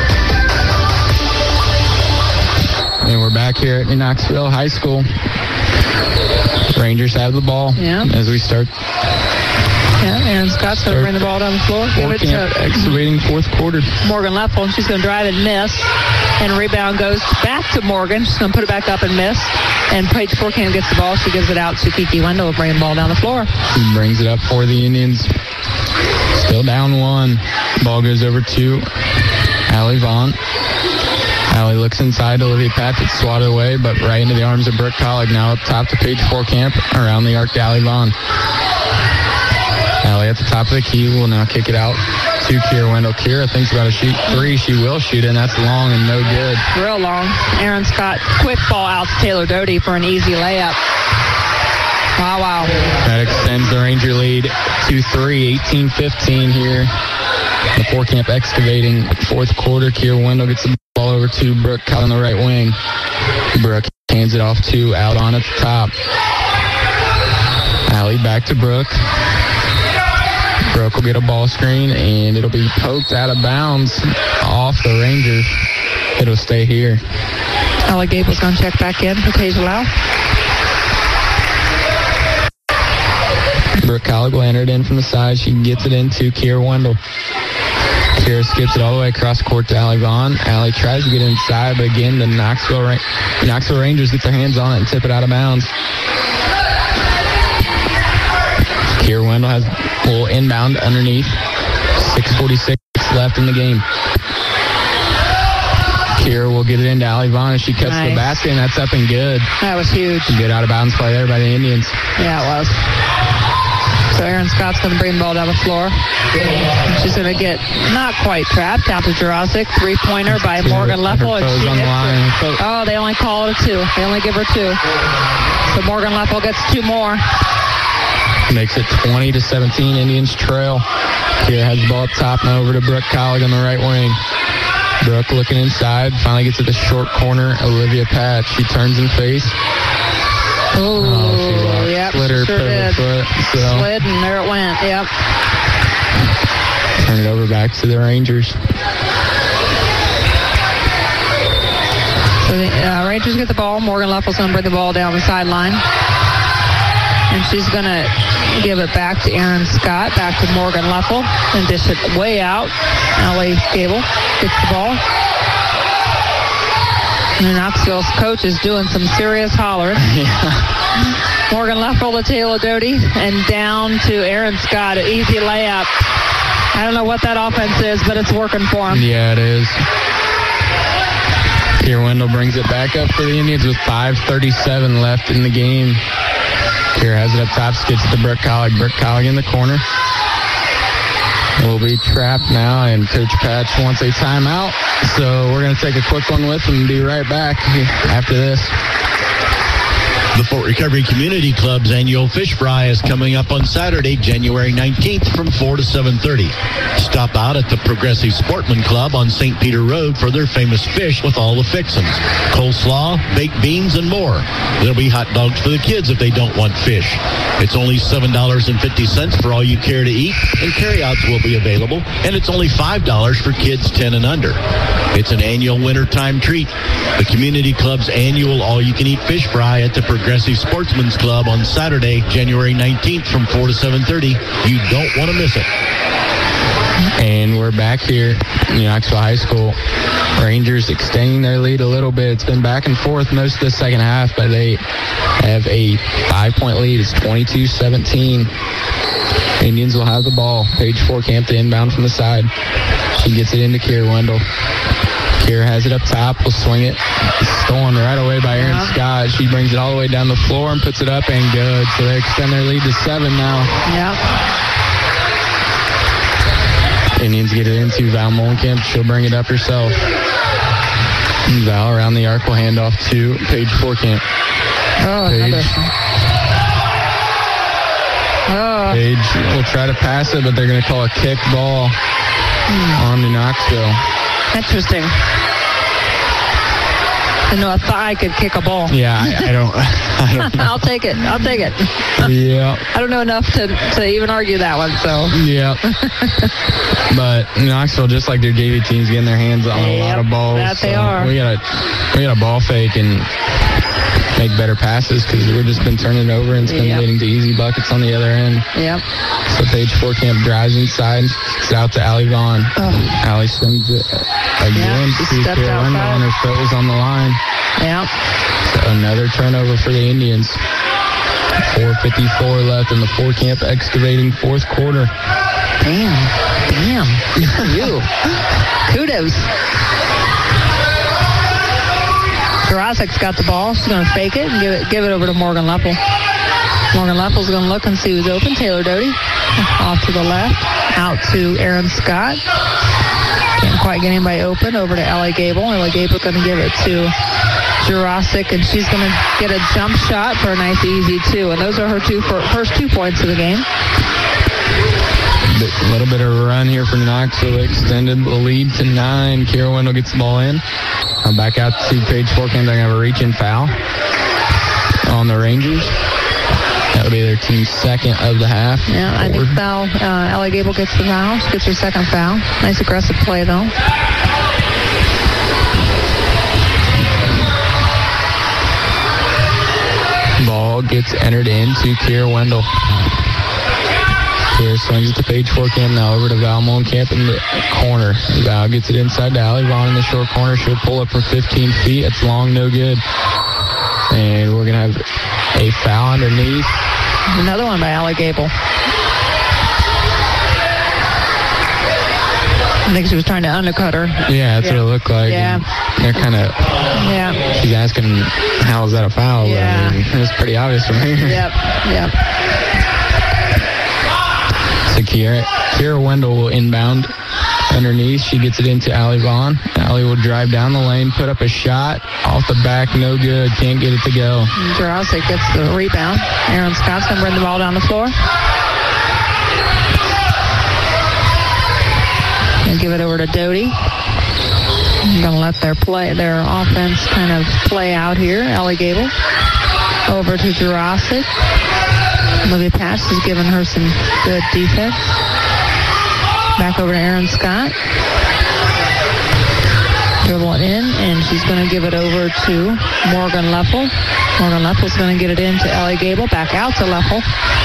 And we're back here at Knoxville High School. Rangers have the ball yeah. as we start. Yeah, Aaron Scott's going to bring the ball down the floor. Give it to excavating fourth quarter. Morgan Leffel, and she's going to drive and miss. And rebound goes back to Morgan. She's going to put it back up and miss. And Paige Forkamp gets the ball. She gives it out to Kiki Wendell will bring the ball down the floor. She brings it up for the Indians. Still down one. Ball goes over to Allie Vaughn. Allie looks inside. Olivia Patrick swatted away, but right into the arms of Brooke Collig. Now up top to Paige Forkamp. Around the arc to Allie Vaughn. Allie at the top of the key will now kick it out to Kira Wendell. Kira thinks about a shoot three. She will shoot it, and that's long and no good. Real long. Aaron Scott, quick ball out to Taylor Doty for an easy layup. Wow, wow. That extends the Ranger lead to three, eighteen fifteen here. The Forkamp excavating fourth quarter. Kira Wendell gets the ball over to Brooke Collig on the right wing. Brooke hands it off to out on at the top. Allie back to Brooke. Brooke will get a ball screen, and it'll be poked out of bounds off the Rangers. It'll stay here. Allie Gable's going to check back in for Tasia Lau. Brooke Collig will enter it in from the side. She gets it into Kira Wendell. Kira skips it all the way across court to Allie Vaughn. Allie tries to get inside, but again, the Knoxville, Ra- Knoxville Rangers get their hands on it and tip it out of bounds. Kira Wendell has a little inbound underneath. six forty-six left in the game. Kira will get it into Allie Vaughn as she cuts nice. the basket, and that's up and good. That was huge. Good out of bounds play there by the Indians. Yeah, it was. So Aaron Scott's going to bring the ball down the floor. She's going to get not quite trapped. Out to Jurasic. Three-pointer by Morgan Leffel. And she on the line. Oh, they only call it a two. They only give her two. So Morgan Leffel gets two more. Makes it twenty to seventeen. Indians trail. Kira has the ball up top and over to Brooke Collig on the right wing. Brooke looking inside. Finally gets to the short corner. Olivia Patch. She turns and face. Ooh, oh, yep, slid her sure did. Foot, so. Slid and there it went, yep. Turn it over back to the Rangers. So the uh, Rangers get the ball. Morgan Leffel's going to bring the ball down the sideline. And she's going to give it back to Aaron Scott, back to Morgan Leffel, and dish it way out. Allie Gable gets the ball. And Knoxville's coach is doing some serious hollering. Yeah. Morgan Leffel to Taylor Doty, and down to Aaron Scott. An easy layup. I don't know what that offense is, but it's working for him. Yeah, it is. Kira Wendell brings it back up for the Indians with five thirty-seven left in the game. Kira has it up top, skips it to Brooke Collig. Brooke Collig in the corner. will be trapped now, and Coach Patch wants a timeout. So we're going to take a quick one with him and be right back after this. The Fort Recovery Community Club's annual fish fry is coming up on Saturday, January nineteenth from four to seven thirty. Stop out at the Progressive Sportsman Club on Saint Peter Road for their famous fish with all the fixins, coleslaw, baked beans, and more. There'll be hot dogs for the kids if they don't want fish. It's only seven dollars and fifty cents for all you care to eat, and carryouts will be available, and it's only five dollars for kids ten and under. It's an annual wintertime treat. The Community Club's annual all-you-can-eat fish fry at the Progressive Sportsman's Club on Saturday, January nineteenth from four to seven thirty. You don't want to miss it. And we're back here in Knoxville High School. Rangers extending their lead a little bit. It's been back and forth most of the second half, but they have a five-point lead. It's twenty-two seventeen. Indians will have the ball. Page four Camp to inbound from the side. She gets it into Kier Wendell. Kier has it up top. Will swing it. It's stolen right away by Aaron yeah. Scott. She brings it all the way down the floor and puts it up and good. So they extend their lead to seven now. Yeah. Indians get it into Val Molenkamp. She'll bring it up herself. Val around the arc will hand off to Paige Fourcamp. Oh, Paige. Oh. Paige will try to pass it, but they're going to call a kick ball hmm. on to Knoxville. Interesting. I know a thigh could kick a ball. Yeah, I, I don't. I don't know. I'll take it. I'll take it. Yeah. I don't know enough to, to even argue that one. So. Yeah. But Knoxville, just like their J V teams, getting their hands on yep, a lot of balls. That so they are. We got we got a ball fake and make better passes because we've just been turning it over and it's been yep. leading to easy buckets on the other end. Yep. So Paige Fourcamp drives inside, it's out to Allie Vaughn. Oh. Allie swings it again. Yep, she stepped out on her foot was on the line. Yep. So another turnover for the Indians. four fifty-four left in the Fourcamp excavating fourth quarter. Damn. Damn. You. Kudos. Jurassic's got the ball. She's going to fake it and give it give it over to Morgan Leppel. Morgan Leppel's going to look and see who's open. Taylor Doty off to the left. Out to Aaron Scott. Can't quite get anybody open. Over to Ellie Gable. Ellie Gable's going to give it to Jurassic, and she's going to get a jump shot for a nice easy two. And those are her two first two points of the game. A little bit of a run here for Knoxville. Extended the lead to nine. Kier Wendell gets the ball in. I'm back out to Paige Fourcamp. They're going to have a reach-in foul on the Rangers. That'll be their team's second of the half. Yeah, I think foul. Uh, Ellie Gable gets the foul. She gets her second foul. Nice aggressive play, though. Ball gets entered into Kier Wendell. Kier swings it to Paige Fourcamp. Now over to Val Molenkamp in the corner. Val gets it inside to Allie Vaughn in the short corner. She'll pull up for fifteen feet. It's long, no good. And we're going to have a foul underneath. Another one by Allie Gable. I think she was trying to undercut her. Yeah, that's yeah. what it looked like. Yeah. And they're kind of, yeah. she's asking, how is that a foul? Yeah. I mean, it was pretty obvious from here. Yep, yep. So Kiera, Kiera Wendell will inbound underneath. She gets it into Allie Vaughn. Allie will drive down the lane, put up a shot. Off the back, no good. Can't get it to go. Jurassic gets the rebound. Aaron Scott's going to bring the ball down the floor. And give it over to Doty. I'm going to let their play, their offense kind of play out here. Ellie Gable over to Jurassic. Olivia Patch has given her some good defense. Back over to Aaron Scott. Dribble it in, and she's going to give it over to Morgan Leppel. Morgan Leppel's going to get it into Ellie Gable. Back out to Leppel.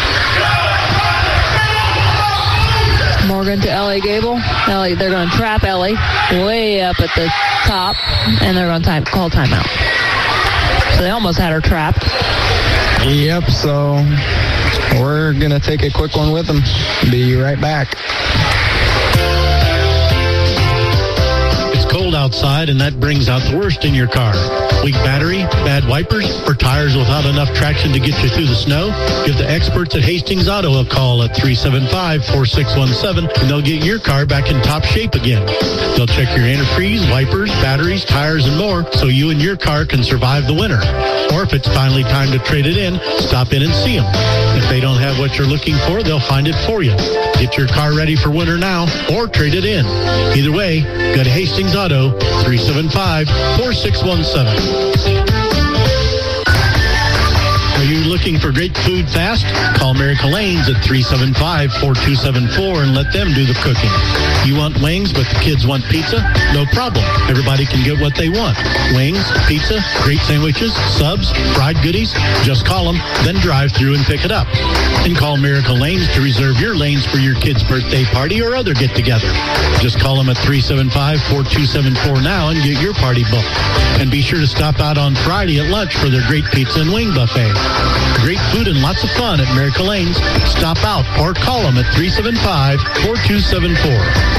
Morgan to Ellie Gable. Ellie, they're going to trap Ellie way up at the top, and they're going to time, call timeout. So they almost had her trapped. Yep, so we're going to take a quick one with them. Be right back. It's cold outside, and that brings out the worst in your car. Weak battery, bad wipers, or tires without enough traction to get you through the snow? Give the experts at Hastings Auto a call at three seven five, four six one seven, and they'll get your car back in top shape again. They'll check your antifreeze, wipers, batteries, tires, and more so you and your car can survive the winter. Or if it's finally time to trade it in, stop in and see them. If they don't have what you're looking for, they'll find it for you. Get your car ready for winter now or trade it in. Either way, go to Hastings Auto, three seven five, four six one seven. Are you looking for great food fast? Call Miracle Lanes at three seven five, four two seven four and let them do the cooking. You want wings, but the kids want pizza? No problem. Everybody can get what they want. Wings, pizza, great sandwiches, subs, fried goodies. Just call them, then drive through and pick it up. And call Miracle Lanes to reserve your lanes for your kid's birthday party or other get-together. Just call them at three seven five, four two seven four now and get your party booked. And be sure to stop out on Friday at lunch for their great pizza and wing buffet. Great food and lots of fun at Miracle Lanes. Stop out or call them at three seven five, four two seven four.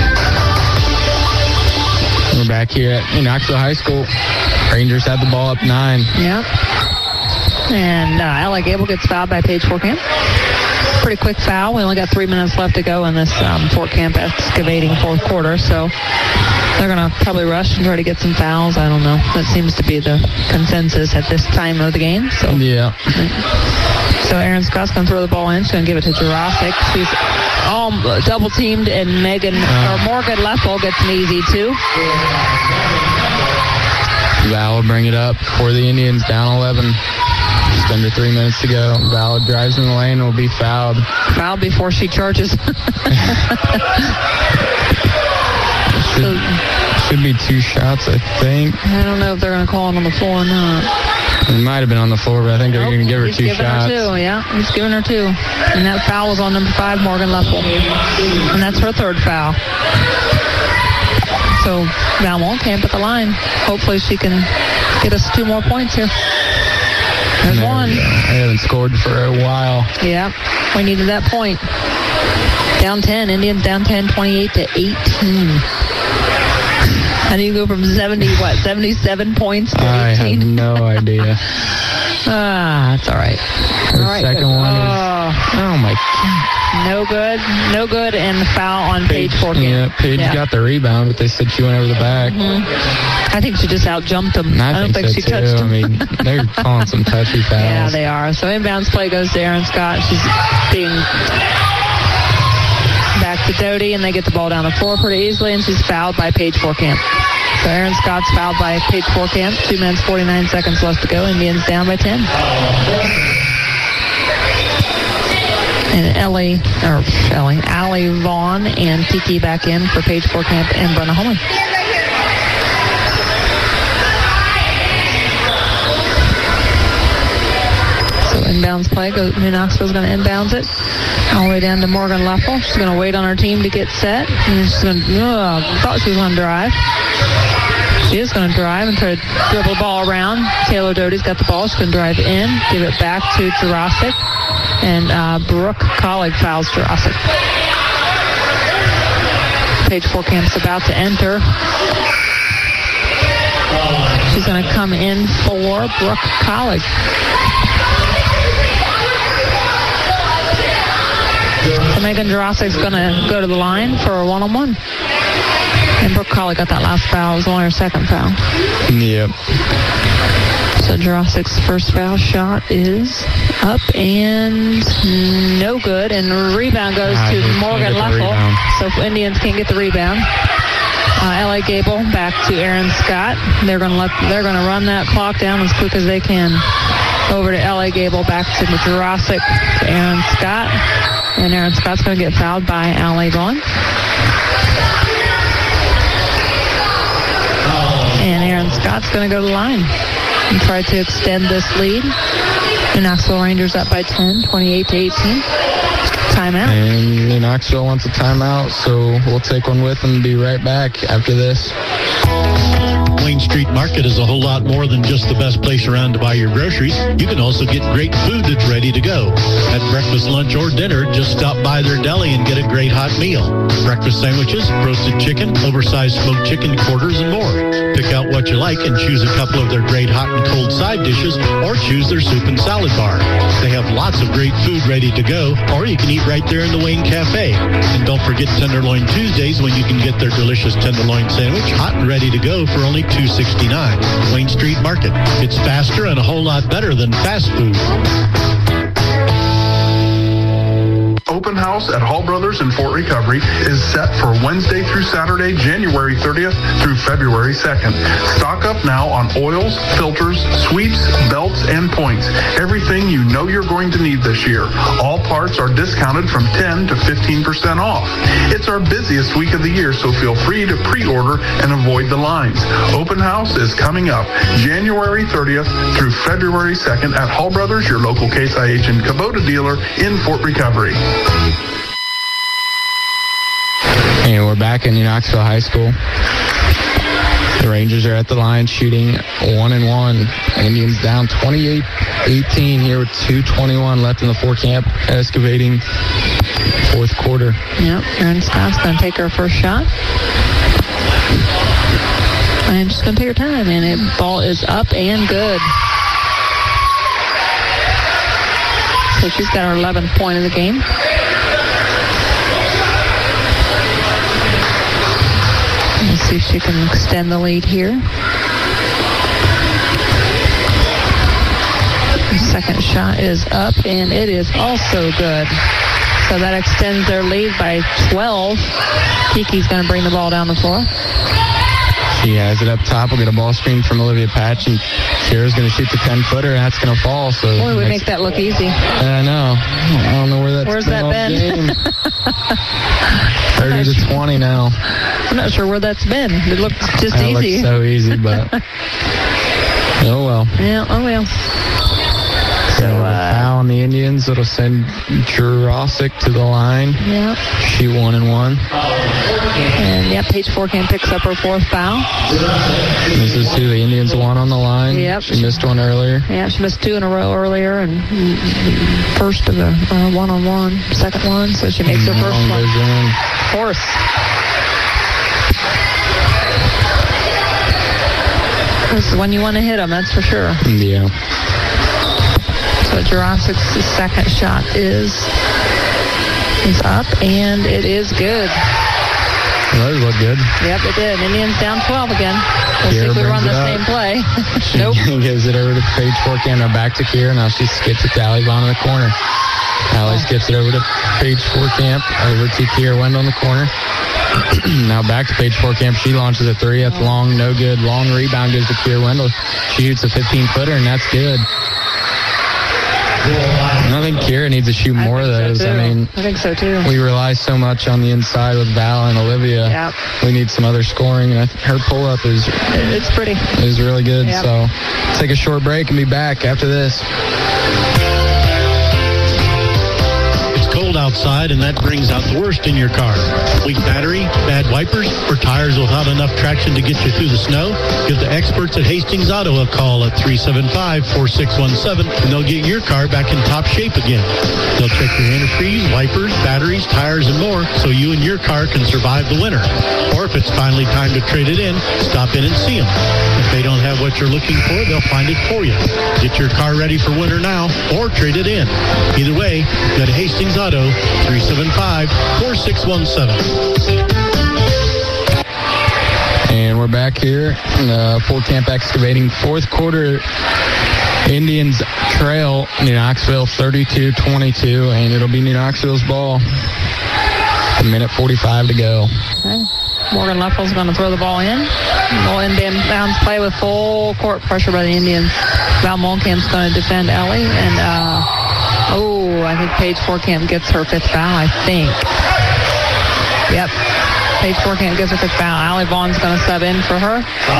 We're back here at Knoxville High School. Rangers have the ball up nine. Yep. And uh, L A Gable gets fouled by Paige Forkamp. Pretty quick foul. We only got three minutes left to go in this um, Fort Camp excavating fourth quarter, so they're going to probably rush and try to get some fouls. I don't know. That seems to be the consensus at this time of the game. So yeah. So Aaron Scott's going to throw the ball in. She's going to give it to Jurasic. She's all double teamed, and Megan uh, or Morgan Leffel gets an easy two. Val will bring it up for the Indians, down eleven. Just under three minutes to go. Val drives in the lane and will be fouled. Fouled before she charges. should, should be two shots, I think. I don't know if they're going to call it on the floor or not. It might have been on the floor, but I think they're nope, going to give her he's two giving shots. Her two, yeah, he's giving her two. And that foul was on number five, Morgan Leffel. And that's her third foul. So Val won't camp at the line. Hopefully she can get us two more points here. There's there one. They haven't scored for a while. Yeah, we needed that point. Down ten. Indians down ten, twenty-eight to eighteen. How do you go from seventy, what, seventy-seven points to eighteen? I have no idea. Ah, it's all right. The all right, second good. one oh. is, oh my God. No good, no good, and the foul on Paige Forkamp. Yeah, Paige yeah. got the rebound, but they said she went over the back. Mm-hmm. I think she just out-jumped him. I, I don't think, think so she too. touched him. I mean, they're calling some touchy fouls. Yeah, they are. So inbounds play goes to Aaron Scott. She's being back to Doty, and they get the ball down the floor pretty easily, and she's fouled by Paige Forkamp. So Aaron Scott's fouled by Paige Forkamp. Two minutes, forty-nine seconds left to go. Indians down by ten. And Ellie, or Ellie, Allie Vaughn and Kiki back in for Paige Forkamp and Brenna Holman. So inbounds play. Goes, New Knoxville's going to inbounds it. All the way down to Morgan Leffel. She's going to wait on her team to get set. And she's going to, oh, thought she was going to drive. She is going to drive and try to dribble the ball around. Taylor Doty's got the ball. She's going to drive in, give it back to Jurasic. And uh, Brooke Collig fouls Jurasic. Paige Forkamp's about to enter. She's going to come in for Brooke Collig. So Megan Jurasic's going to go to the line for a one-on-one. And Brooke Collig got that last foul. It was only her second foul. Yep. So Jurasic's first foul shot is up and no good. And the rebound goes ah, to Morgan Leffel. So Indians can't get the rebound. Uh, L A Gable back to Aaron Scott. They're going to let they're going to run that clock down as quick as they can. Over to L A Gable, back to Jurasic, to Aaron Scott. And Aaron Scott's going to get fouled by Allie Vaughn. And Aaron Scott's going to go to the line and try to extend this lead. The Knoxville Rangers up by ten, twenty-eight to eighteen. Timeout. And New Knoxville wants a timeout, so we'll take one with them and be right back after this. Wayne Street Market is a whole lot more than just the best place around to buy your groceries. You can also get great food that's ready to go. At breakfast, lunch, or dinner, just stop by their deli and get a great hot meal. Breakfast sandwiches, roasted chicken, oversized smoked chicken quarters, and more. Pick out what you like and choose a couple of their great hot and cold side dishes, or choose their soup and salad bar. They have lots of great food ready to go, or you can eat right there in the Wayne Cafe. And don't forget Tenderloin Tuesdays, when you can get their delicious tenderloin sandwich hot and ready to go for only two sixty-nine. Wayne Street Market. It's faster and a whole lot better than fast food. Open house at Hall Brothers in Fort Recovery is set for Wednesday through Saturday, January thirtieth through February second. Stock up now on oils, filters, sweeps, belts, and points. Everything you know you're going to need this year. All parts are discounted from ten to fifteen percent off. It's our busiest week of the year, so feel free to pre-order and avoid the lines. Open house is coming up January thirtieth through February second at Hall Brothers, your local Case I H and Kubota dealer in Fort Recovery. And we're back in New Knoxville High School. The Rangers are at the line shooting one and one. Indians down twenty-eight eighteen here with two twenty-one left in the Fort Camp excavating fourth quarter. Yep, Erin Scott's going to take her first shot. And she's going to take her time, and the ball is up and good. So she's got her eleventh point of the game. Let's see if she can extend the lead here. The second shot is up, and it is also good. So that extends their lead by twelve. Kiki's going to bring the ball down the floor. She has it up top. We'll get a ball screen from Olivia Patch, and Kira's going to shoot the ten-footer, and that's going to fall. So Boy, we make that look easy. I know. I don't know where that's Where's that been? thirty to twenty now. I'm not sure where that's been. It looks just that easy. Looks so easy, but oh well. Yeah, oh well. So uh, foul on the Indians. It'll send Jurassic to the line. Yep. She one and one. And yep, Paige Forkham picks up her fourth foul. This is who the Indians won on the line. Yep. She missed one earlier. Yeah, she missed two in a row earlier, and first of the uh, one-on-one, second one, so she makes her first one. Of course. This is when you want to hit them, that's for sure. Yeah. So Jurassic's second shot is is up, and it is good. Those look good. Yep, it did. Indians down twelve again. We'll Kira see if we run the up. same play. She Nope. gives it over to Paige Forkham. Now back to Kira. Now she skips it to Allie Vaughn in the corner. Allie skips it over to Paige Forkham. Over to Kira Wendell in the corner. Now back to Paige Forkham. She launches a three. That's long, no good. Long rebound goes to Kira Wendell. She shoots a fifteen-footer, and that's good. I think Kira needs to shoot more of those. So I mean, I think so too. We rely so much on the inside with Val and Olivia. Yep. We need some other scoring. And I th- her pull-up is it's pretty. Is really good. Yep. So take a short break and be back after this. Cold outside, and that brings out the worst in your car. Weak battery, bad wipers, or tires without enough traction to get you through the snow? Give the experts at Hastings Auto a call at three seven five, four six one seven, and they'll get your car back in top shape again. They'll check your antifreeze, wipers, batteries, tires, and more so you and your car can survive the winter. Or if it's finally time to trade it in, stop in and see them. If they don't have what you're looking for, they'll find it for you. Get your car ready for winter now, or trade it in. Either way, go to Hastings Auto, three seven five, four six one seven. And we're back here in the Fort Camp Excavating fourth quarter. Indians trail New Knoxville thirty-two twenty-two, and it'll be New Knoxville's ball. A minute forty-five to go. Okay. Morgan Leffels going to throw the ball in. Ball in bounds play with full court pressure by the Indians. Val Molkamp's going to defend Ellie, and uh, oh, I think Paige Forkham gets her fifth foul, I think. Yep. Paige Forkham gets her fifth foul. Allie Vaughn's going to sub in for her.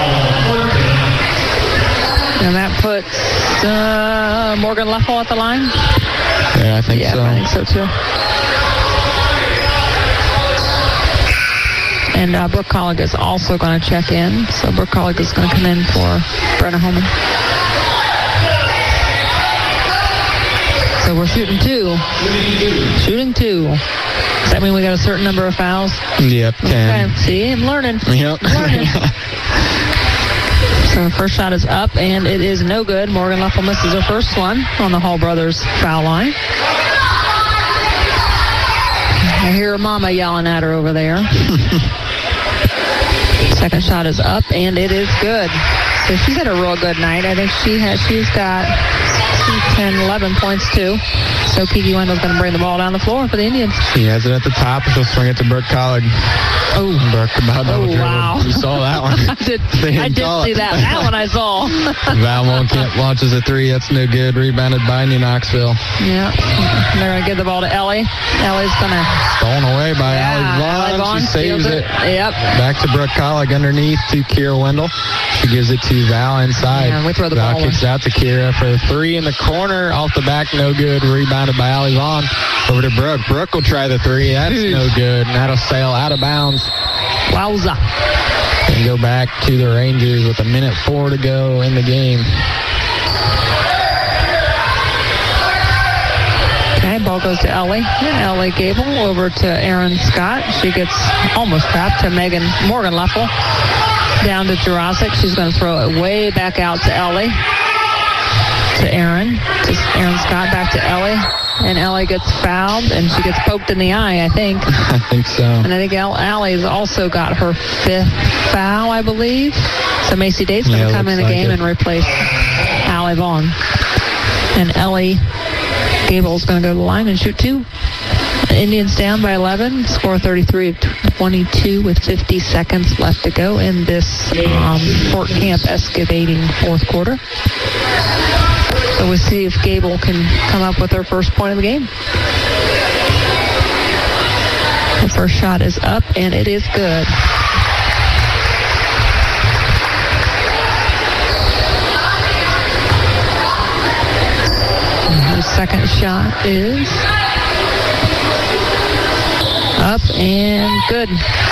And that puts uh, Morgan Leffel at the line. Yeah, I think yeah, so. I think so too. And uh, Brooke Collig is also going to check in. So Brooke Collig is going to come in for Brenna Holman. So we're shooting two. Shooting two. Does that mean we got a certain number of fouls? Yep, ten. Okay. See, I'm learning. Yep. Learning. So first shot is up, and it is no good. Morgan Leffel misses her first one on the Hall brothers foul line. I hear her mama yelling at her over there. Second shot is up, and it is good. So she's had a real good night. I think she has. She's got ten, eleven points too. So Kiki Wendell's going to bring the ball down the floor for the Indians. She has it at the top. She'll swing it to Brooke Collig. Oh, Brooke about oh wow! You saw that one. I did. I did see it. that. That one I saw. Val Molenkamp launches a three. That's no good. Rebounded by New Knoxville. Yeah, they're going to give the ball to Ellie. Ellie's going to stolen away by yeah, Allie Vaughn. Allie Vaughn she saves it. it. Yep. Back to Brooke Collig underneath to Kira Wendell. She gives it to Val inside. Yeah, we throw the Val ball kicks in. out to Kira for a three in the corner. Off the back, no good. Rebounded by Allie Vaughn. Over to Brooke. Brooke will try the three. That's no good. And that'll sail out of bounds. Wowza. And go back to the Rangers with a minute four to go in the game. Okay, ball goes to Ellie. Ellie Gable over to Aaron Scott. She gets almost trapped to Megan Morgan Leffel. Down to Jurasic. She's going to throw it way back out to Ellie. To Aaron. To Aaron Scott back to Ellie. And Ellie gets fouled, and she gets poked in the eye, I think. I think so. And I think Allie's also got her fifth foul, I believe. So Macy Day's going to yeah, come in the like game it. and replace Allie Vaughn. And Ellie Gable's going to go to the line and shoot two. The Indians down by eleven. Score thirty-three of twenty-two with fifty seconds left to go in this um, Fort Camp excavating fourth quarter. So we'll see if Gable can come up with her first point of the game. The first shot is up, and it is good. And her second shot is up and good.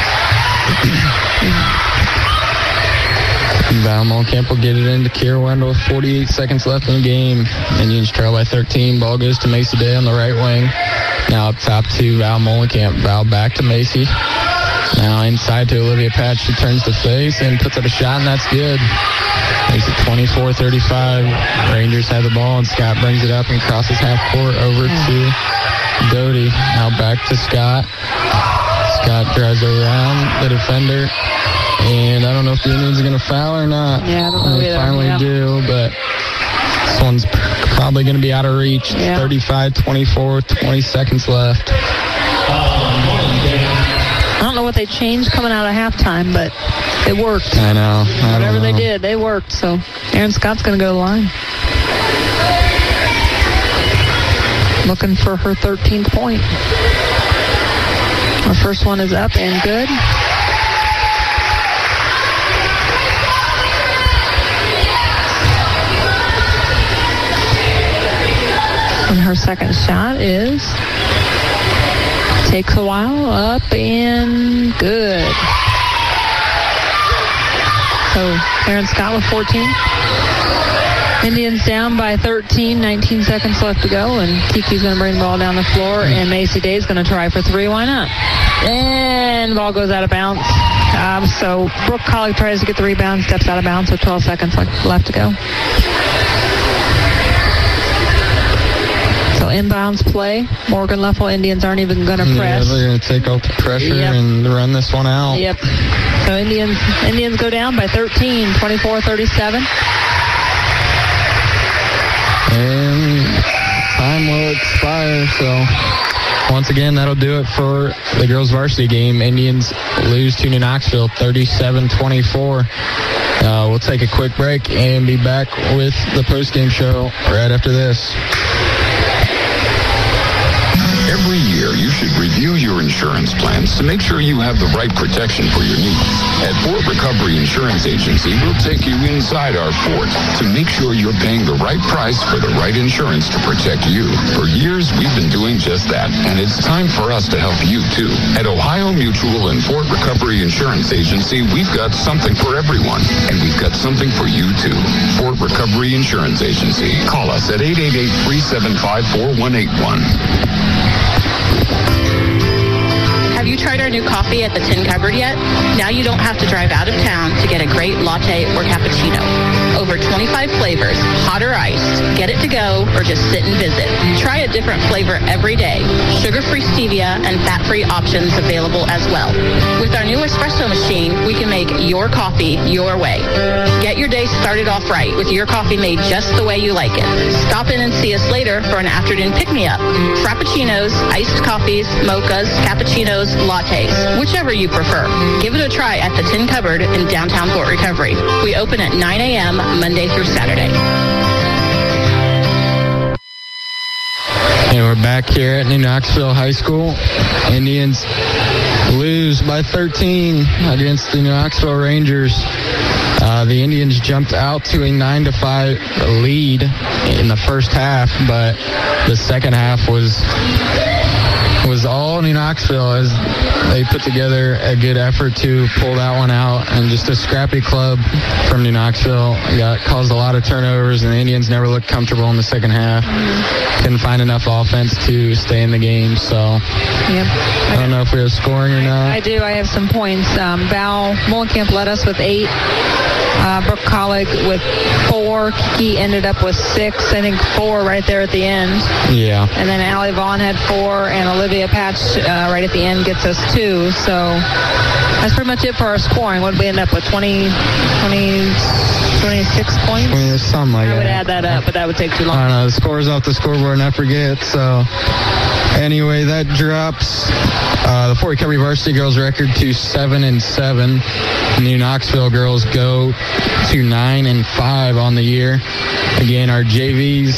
Val Molenkamp will get it into Kira Wendell with forty-eight seconds left in the game. Indians trail by thirteen. Ball goes to Macy Day on the right wing. Now up top to Val Molenkamp. Val back to Macy. Now inside to Olivia Patch. She turns the face and puts up a shot, and that's good. Makes it twenty-four thirty-five. Rangers have the ball, and Scott brings it up and crosses half court over to Doty. Now back to Scott. Scott drives around the defender. And I don't know if the Indians are going to foul or not. Yeah, I don't know They either. finally yeah. do, but this one's probably going to be out of reach. Yeah. thirty-five twenty-four, twenty seconds left. I don't know what they changed coming out of halftime, but it worked. I know. I Whatever don't know. they did, they worked. So Aaron Scott's going to go to the line. Looking for her thirteenth point. Her first one is up and good. And her second shot is, takes a while, up and good. So Aaron Scott with fourteen. Indians down by thirteen, nineteen seconds left to go, and Kiki's going to bring the ball down the floor, and Macy Day's going to try for three. Why not? And the ball goes out of bounds. Um, so Brooke Collig tries to get the rebound, steps out of bounds with twelve seconds left to go. So inbounds play. Morgan Leffel, Indians aren't even going to press. Yeah, they're going to take off the pressure Yep. and run this one out. Yep. So Indians Indians go down by thirteen, twenty-four thirty-seven. And time will expire, so once again, that'll do it for the girls varsity game. Indians lose to New Knoxville thirty-seven twenty-four. Uh, we'll take a quick break and be back with the postgame show right after this. Every year, you should review your insurance insurance plans to make sure you have the right protection for your needs. At Fort Recovery Insurance Agency, we'll take you inside our fort to make sure you're paying the right price for the right insurance to protect you. For years, we've been doing just that, and it's time for us to help you, too. At Ohio Mutual and Fort Recovery Insurance Agency, we've got something for everyone, and we've got something for you, too. Fort Recovery Insurance Agency. Call us at eight eight eight, three seven five, four one eight one. Have you tried our new coffee at the Tin Cupboard yet? Now you don't have to drive out of town to get a great latte or cappuccino. Over twenty-five flavors, hot or iced. Get it to go or just sit and visit. Try a different flavor every day. Sugar-free stevia and fat-free options available as well. With our new espresso machine, we can make your coffee your way. Get your day started off right with your coffee made just the way you like it. Stop in and see us later for an afternoon pick-me-up. Frappuccinos, iced coffees, mochas, cappuccinos, lattes, whichever you prefer. Give it a try at the Tin Cupboard in downtown Fort Recovery. We open at nine a.m. Monday through Saturday. And we're back here at New Knoxville High School. Indians lose by thirteen against the New Knoxville Rangers. Uh, the Indians jumped out to a nine to five lead in the first half, but the second half was was all New Knoxville as they put together a good effort to pull that one out, and just a scrappy club from New Knoxville. Got caused a lot of turnovers, and the Indians never looked comfortable in the second half. Couldn't find enough offense to stay in the game, so yep. I don't know if we have scoring or not. I do. I have some points. Um, Val Mullenkamp led us with eight. Uh, Brooke Collig with four. Kiki ended up with six. I think four right there at the end. Yeah. And then Allie Vaughn had four, and Olivia Patch uh, right at the end gets us two. So that's pretty much it for our scoring. What did we end up with? twenty, twenty, twenty-six points? twenty, something like I that. would add that up, but that would take too long. I don't know. The score's off the scoreboard and I forget. So anyway, that drops uh, the Fort Recovery varsity girls record to seven and seven. New Knoxville girls go to nine and five on the year. Again, our J Vs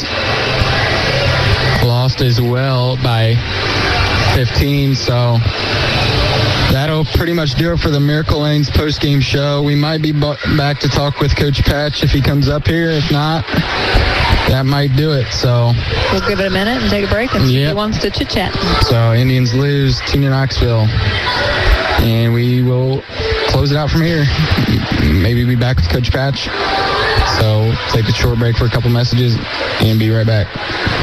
lost as well by fifteen. So that'll pretty much do it for the Miracle Lanes post-game show. We might be b- back to talk with Coach Patch if he comes up here. If not, that might do it. So we'll give it a minute and take a break and see yep. who wants to chit-chat. So Indians lose to New Knoxville. And we will close it out from here. Maybe be back with Coach Patch. So take a short break for a couple messages and be right back.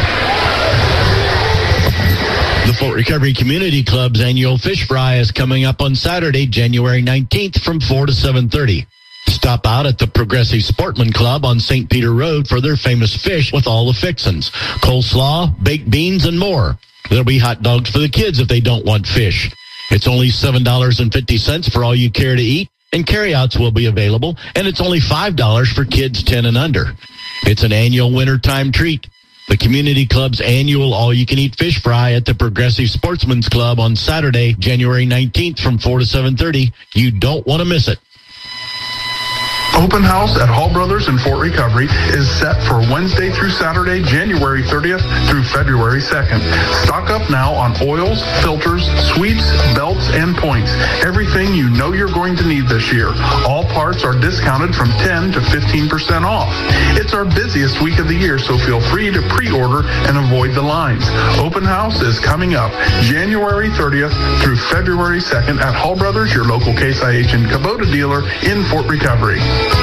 The Fort Recovery Community Club's annual fish fry is coming up on Saturday, January nineteenth from four to seven thirty. Stop out at the Progressive Sportsman Club on Saint Peter Road for their famous fish with all the fixins, coleslaw, baked beans, and more. There'll be hot dogs for the kids if they don't want fish. It's only seven dollars and fifty cents for all you care to eat, and carryouts will be available, and it's only five dollars for kids ten and under. It's an annual wintertime treat. The Community Club's annual all-you-can-eat fish fry at the Progressive Sportsman's Club on Saturday, January nineteenth from four to seven thirty. You don't want to miss it. Open house at Hall Brothers in Fort Recovery is set for Wednesday through Saturday, January thirtieth through February second. Stock up now on oils, filters, sweeps, belts, and points. Everything you know you're going to need this year. All parts are discounted from ten to fifteen percent off. It's our busiest week of the year, so feel free to pre-order and avoid the lines. Open house is coming up January thirtieth through February second at Hall Brothers, your local Case I H and Kubota dealer in Fort Recovery.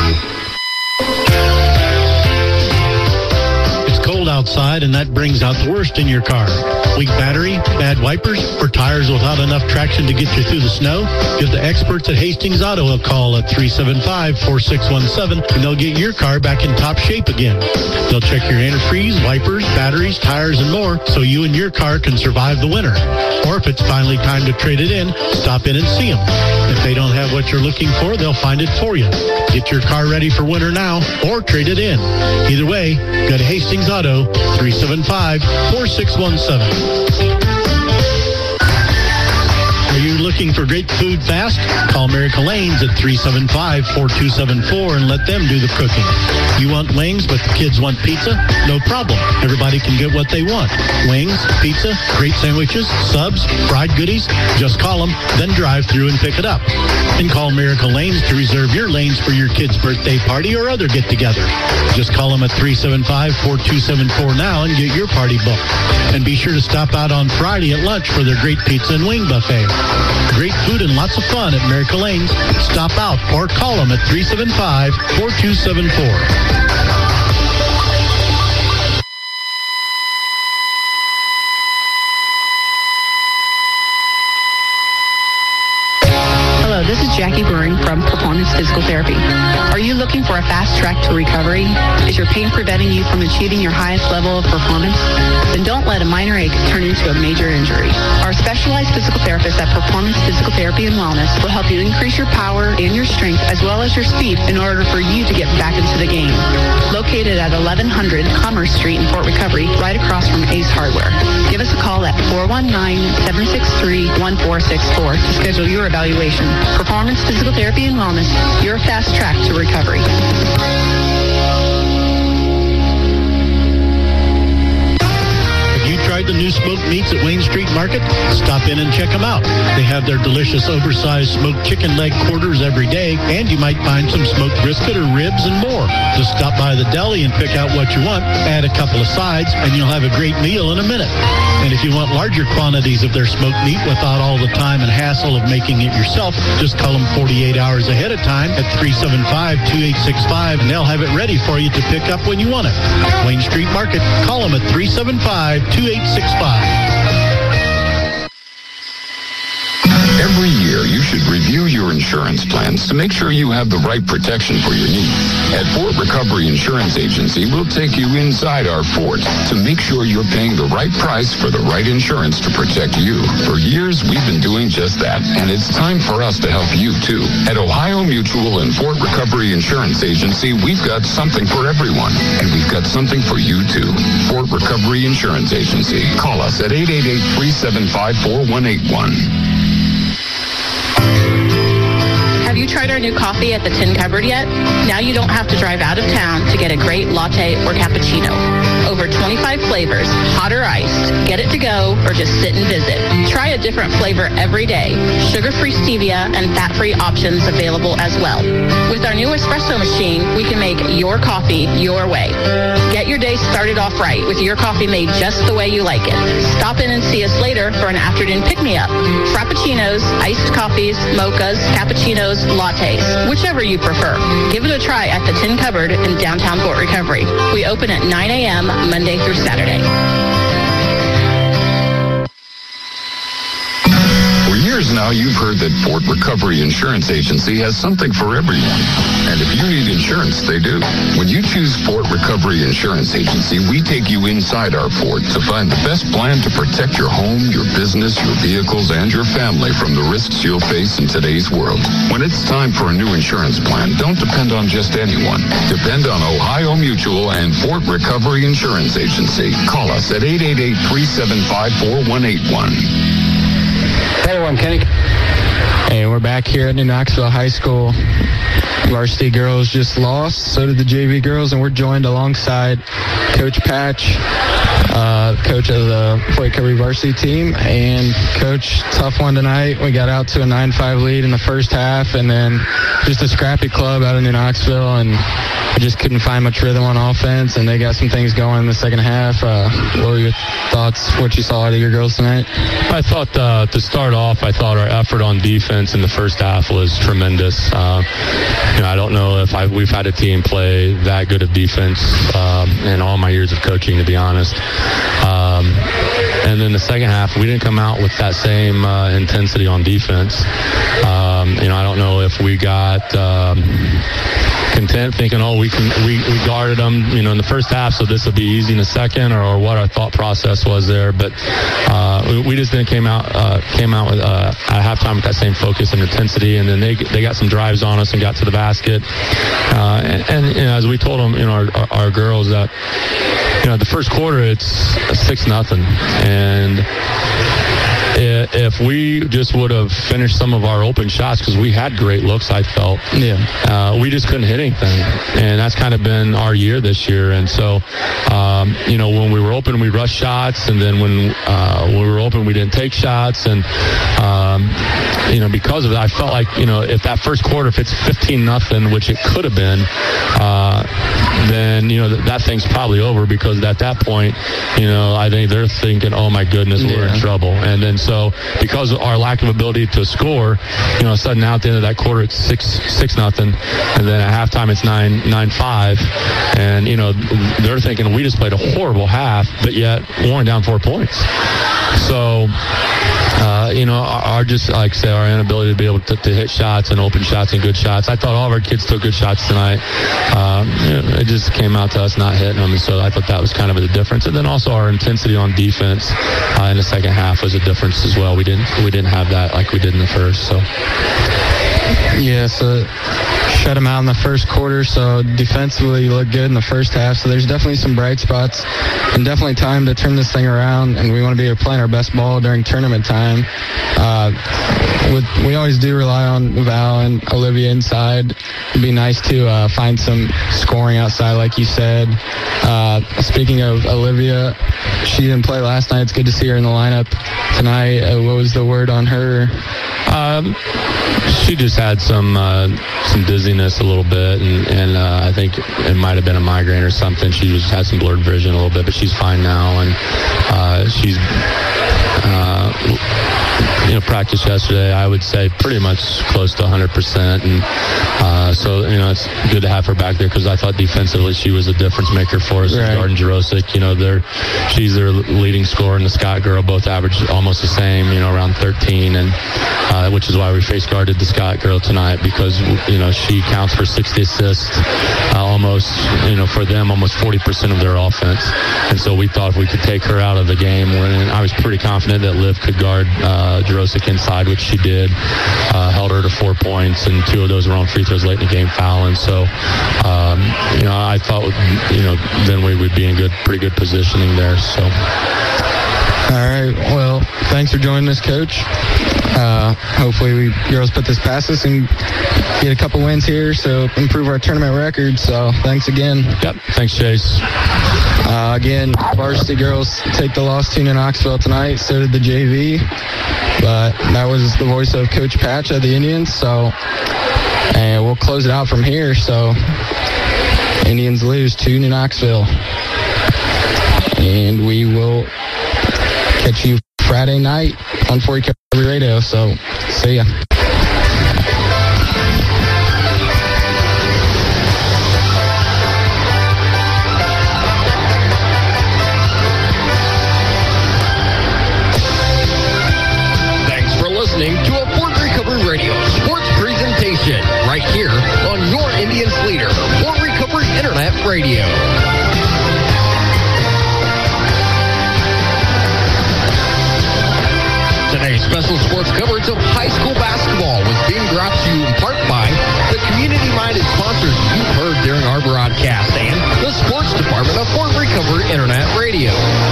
It's cold outside, and that brings out the worst in your car. Weak battery, bad wipers, or tires without enough traction to get you through the snow? Give the experts at Hastings Auto a call at three seven five, four six one seven, and they'll get your car back in top shape again. They'll check your antifreeze, wipers, batteries, tires, and more so you and your car can survive the winter. Or if it's finally time to trade it in, stop in and see them. If they don't have what you're looking for, they'll find it for you. Get your car ready for winter now or trade it in. Either way, go to Hastings Auto, three seven five, four six one seven. Are you looking Looking for great food fast? Call Miracle Lanes at three seven five, four two seven four and let them do the cooking. You want wings, but the kids want pizza? No problem. Everybody can get what they want. Wings, pizza, great sandwiches, subs, fried goodies. Just call them, then drive through and pick it up. And call Miracle Lanes to reserve your lanes for your kid's birthday party or other get-together. Just call them at three seven five, four two seven four now and get your party booked. And be sure to stop out on Friday at lunch for their great pizza and wing buffet. Great food and lots of fun at Miracle Lanes. Stop out or call them at three seven five, four two seven four. This is Jackie Brewing from Performance Physical Therapy. Are you looking for a fast track to recovery? Is your pain preventing you from achieving your highest level of performance? Then don't let a minor ache turn into a major injury. Our specialized physical therapists at Performance Physical Therapy and Wellness will help you increase your power and your strength as well as your speed in order for you to get back into the game. Located at eleven hundred Commerce Street in Fort Recovery, right across from Ace Hardware. Give us a call at four one nine, seven six three, one four six four to schedule your evaluation. Performance Physical Therapy and Wellness, your fast track to recovery. Tried the new smoked meats at Wayne Street Market? Stop in and check them out. They have their delicious oversized smoked chicken leg quarters every day, and you might find some smoked brisket or ribs and more. Just stop by the deli and pick out what you want, add a couple of sides, and you'll have a great meal in a minute. And if you want larger quantities of their smoked meat without all the time and hassle of making it yourself, just call them forty-eight hours ahead of time at three seven five, two eight six five, and they'll have it ready for you to pick up when you want it. Wayne Street Market. Call them at three seven five, two eight six five. Every year, you should review your insurance plans to make sure you have the right protection for your needs. At Fort Recovery Insurance Agency, we'll take you inside our fort to make sure you're paying the right price for the right insurance to protect you. For years, we've been doing just that, and it's time for us to help you, too. At Ohio Mutual and Fort Recovery Insurance Agency, we've got something for everyone, and we've got something for you, too. Fort Recovery Insurance Agency. Call us at eight eight eight, three seven five, four one eight one. Have you tried our new coffee at the Tin Cupboard yet? Now you don't have to drive out of town to get a great latte or cappuccino. Over twenty-five flavors, hot or iced. Get it to go or just sit and visit. Try a different flavor every day. Sugar-free stevia and fat-free options available as well. With our new espresso machine, we can make your coffee your way. Get your day started off right with your coffee made just the way you like it. Stop in and see us later for an afternoon pick-me-up. Frappuccinos, iced coffees, mochas, cappuccinos, lattes, whichever you prefer. Give it a try at the Tin Cupboard in downtown Fort Recovery. We open at nine a.m. Monday through Saturday. For years now, you've heard that Fort Recovery Insurance Agency has something for everyone. And if you need insurance, they do. When you choose Fort Recovery Insurance Agency, we take you inside our fort to find the best plan to protect your home, your business, your vehicles, and your family from the risks you'll face in today's world. When it's time for a new insurance plan, don't depend on just anyone. Depend on Ohio Mutual and Fort Recovery Insurance Agency. Call us at eight eight eight, three seven five, four one eight one. Hello, I'm Kenny. Hey, we're back here at New Knoxville High School. Varsity girls just lost, so did the J V girls, and we're joined alongside Coach Patch, uh, coach of the Fort Recovery varsity team. And Coach, tough one tonight. We got out to a nine five lead in the first half, and then just a scrappy club out of New Knoxville, and we just couldn't find much rhythm on offense, and they got some things going in the second half. Uh, what were your thoughts, what you saw out of your girls tonight? I thought uh, to start off, I thought our effort on defense in the first half was tremendous. Uh, you know, I don't know if I, we've had a team play that good of defense um, in all my years of coaching, to be honest. Um, and then the second half, we didn't come out with that same uh, intensity on defense. Um, you know, I don't know if we got um, content thinking, oh, we can we, we guarded them, you know, in the first half, so this will be easy in the second, or, or what our thought process was there. But uh, we, we just didn't came out uh, came out with uh, at halftime with that same focus and intensity, and then they they got some drives on us and got to the basket. Uh, and, and you know, as we told them, you know, our, our, our girls that, you know, the first quarter it's six nothing, and if we just would have finished some of our open shots, because we had great looks, I felt. Yeah. Uh, we just couldn't hit anything. And that's kind of been our year this year. And so, um, you know, when we were open, we rushed shots. And then when, uh, when we were open, we didn't take shots. And, um, you know, because of that, I felt like, you know, if that first quarter, if it's fifteen nothing, which it could have been, uh, then, you know, th- that thing's probably over, because at that point, you know, I think they're thinking, oh my goodness, we're yeah. in trouble. And then so because of our lack of ability to score, you know, suddenly now at the end of that quarter, it's six, six nothing. And then at halftime, it's nine, nine, five. And, you know, they're thinking we just played a horrible half, but yet we're down four points. So, Uh, you know, our, our just, like I say, our inability to be able to, to hit shots and open shots and good shots. I thought all of our kids took good shots tonight. Um, you know, it just came out to us not hitting them, and so I thought that was kind of the difference. And then also our intensity on defense uh, in the second half was a difference as well. We didn't we didn't have that like we did in the first. So. Yeah, so shut them out in the first quarter, so defensively you look good in the first half. So there's definitely some bright spots and definitely time to turn this thing around, and we want to be playing our best ball during tournament time. Uh, with, we always do rely on Val and Olivia inside. It'd be nice to uh, find some scoring outside, like you said. Uh, speaking of Olivia, she didn't play last night. It's good to see her in the lineup tonight. Uh, what was the word on her? Um, she just had some uh, some dizziness a little bit, and, and uh, I think it might have been a migraine or something. She just had some blurred vision a little bit, but she's fine now, and uh, she's uh, you know practiced yesterday. I would say pretty much close to one hundred percent, and uh, so you know it's good to have her back there, because I thought defensively she was a difference maker for us. Right. Jordan Jarosik, you know, they're she's their leading scorer, and the Scott girl both averaged almost the same, you know, around thirteen, and uh, which is why we face guarded the Scott girl tonight, because you know she counts for sixty assists, uh, almost you know for them almost forty percent of their offense, and so we thought if we could take her out of the game, when I was pretty confident that Liv could guard uh, Jarosik inside, which she did, uh, held her to four points, and two of those were on free throws late in the game fouling. So um, you know I thought you know then we would be in good, pretty good positioning there. So. All right. Well, thanks for joining us, Coach. Uh, hopefully we girls put this past us and get a couple wins here, so improve our tournament record. So thanks again. Yep. Thanks, Chase. Uh, again, varsity girls take the loss to New Knoxville tonight. So did the J V. But that was the voice of Coach Patch of the Indians. So, and we'll close it out from here. So Indians lose to New Knoxville. And we will catch you Friday night on forty Covery Radio. So, see ya. Thanks for listening to a Fort Recovery Radio sports presentation right here on your Indians leader, Fort Recovery Internet Radio. Today's special sports coverage of high school basketball was being brought to you in part by the community-minded sponsors you've heard during our broadcast and the sports department of Fort Recovery Internet Radio.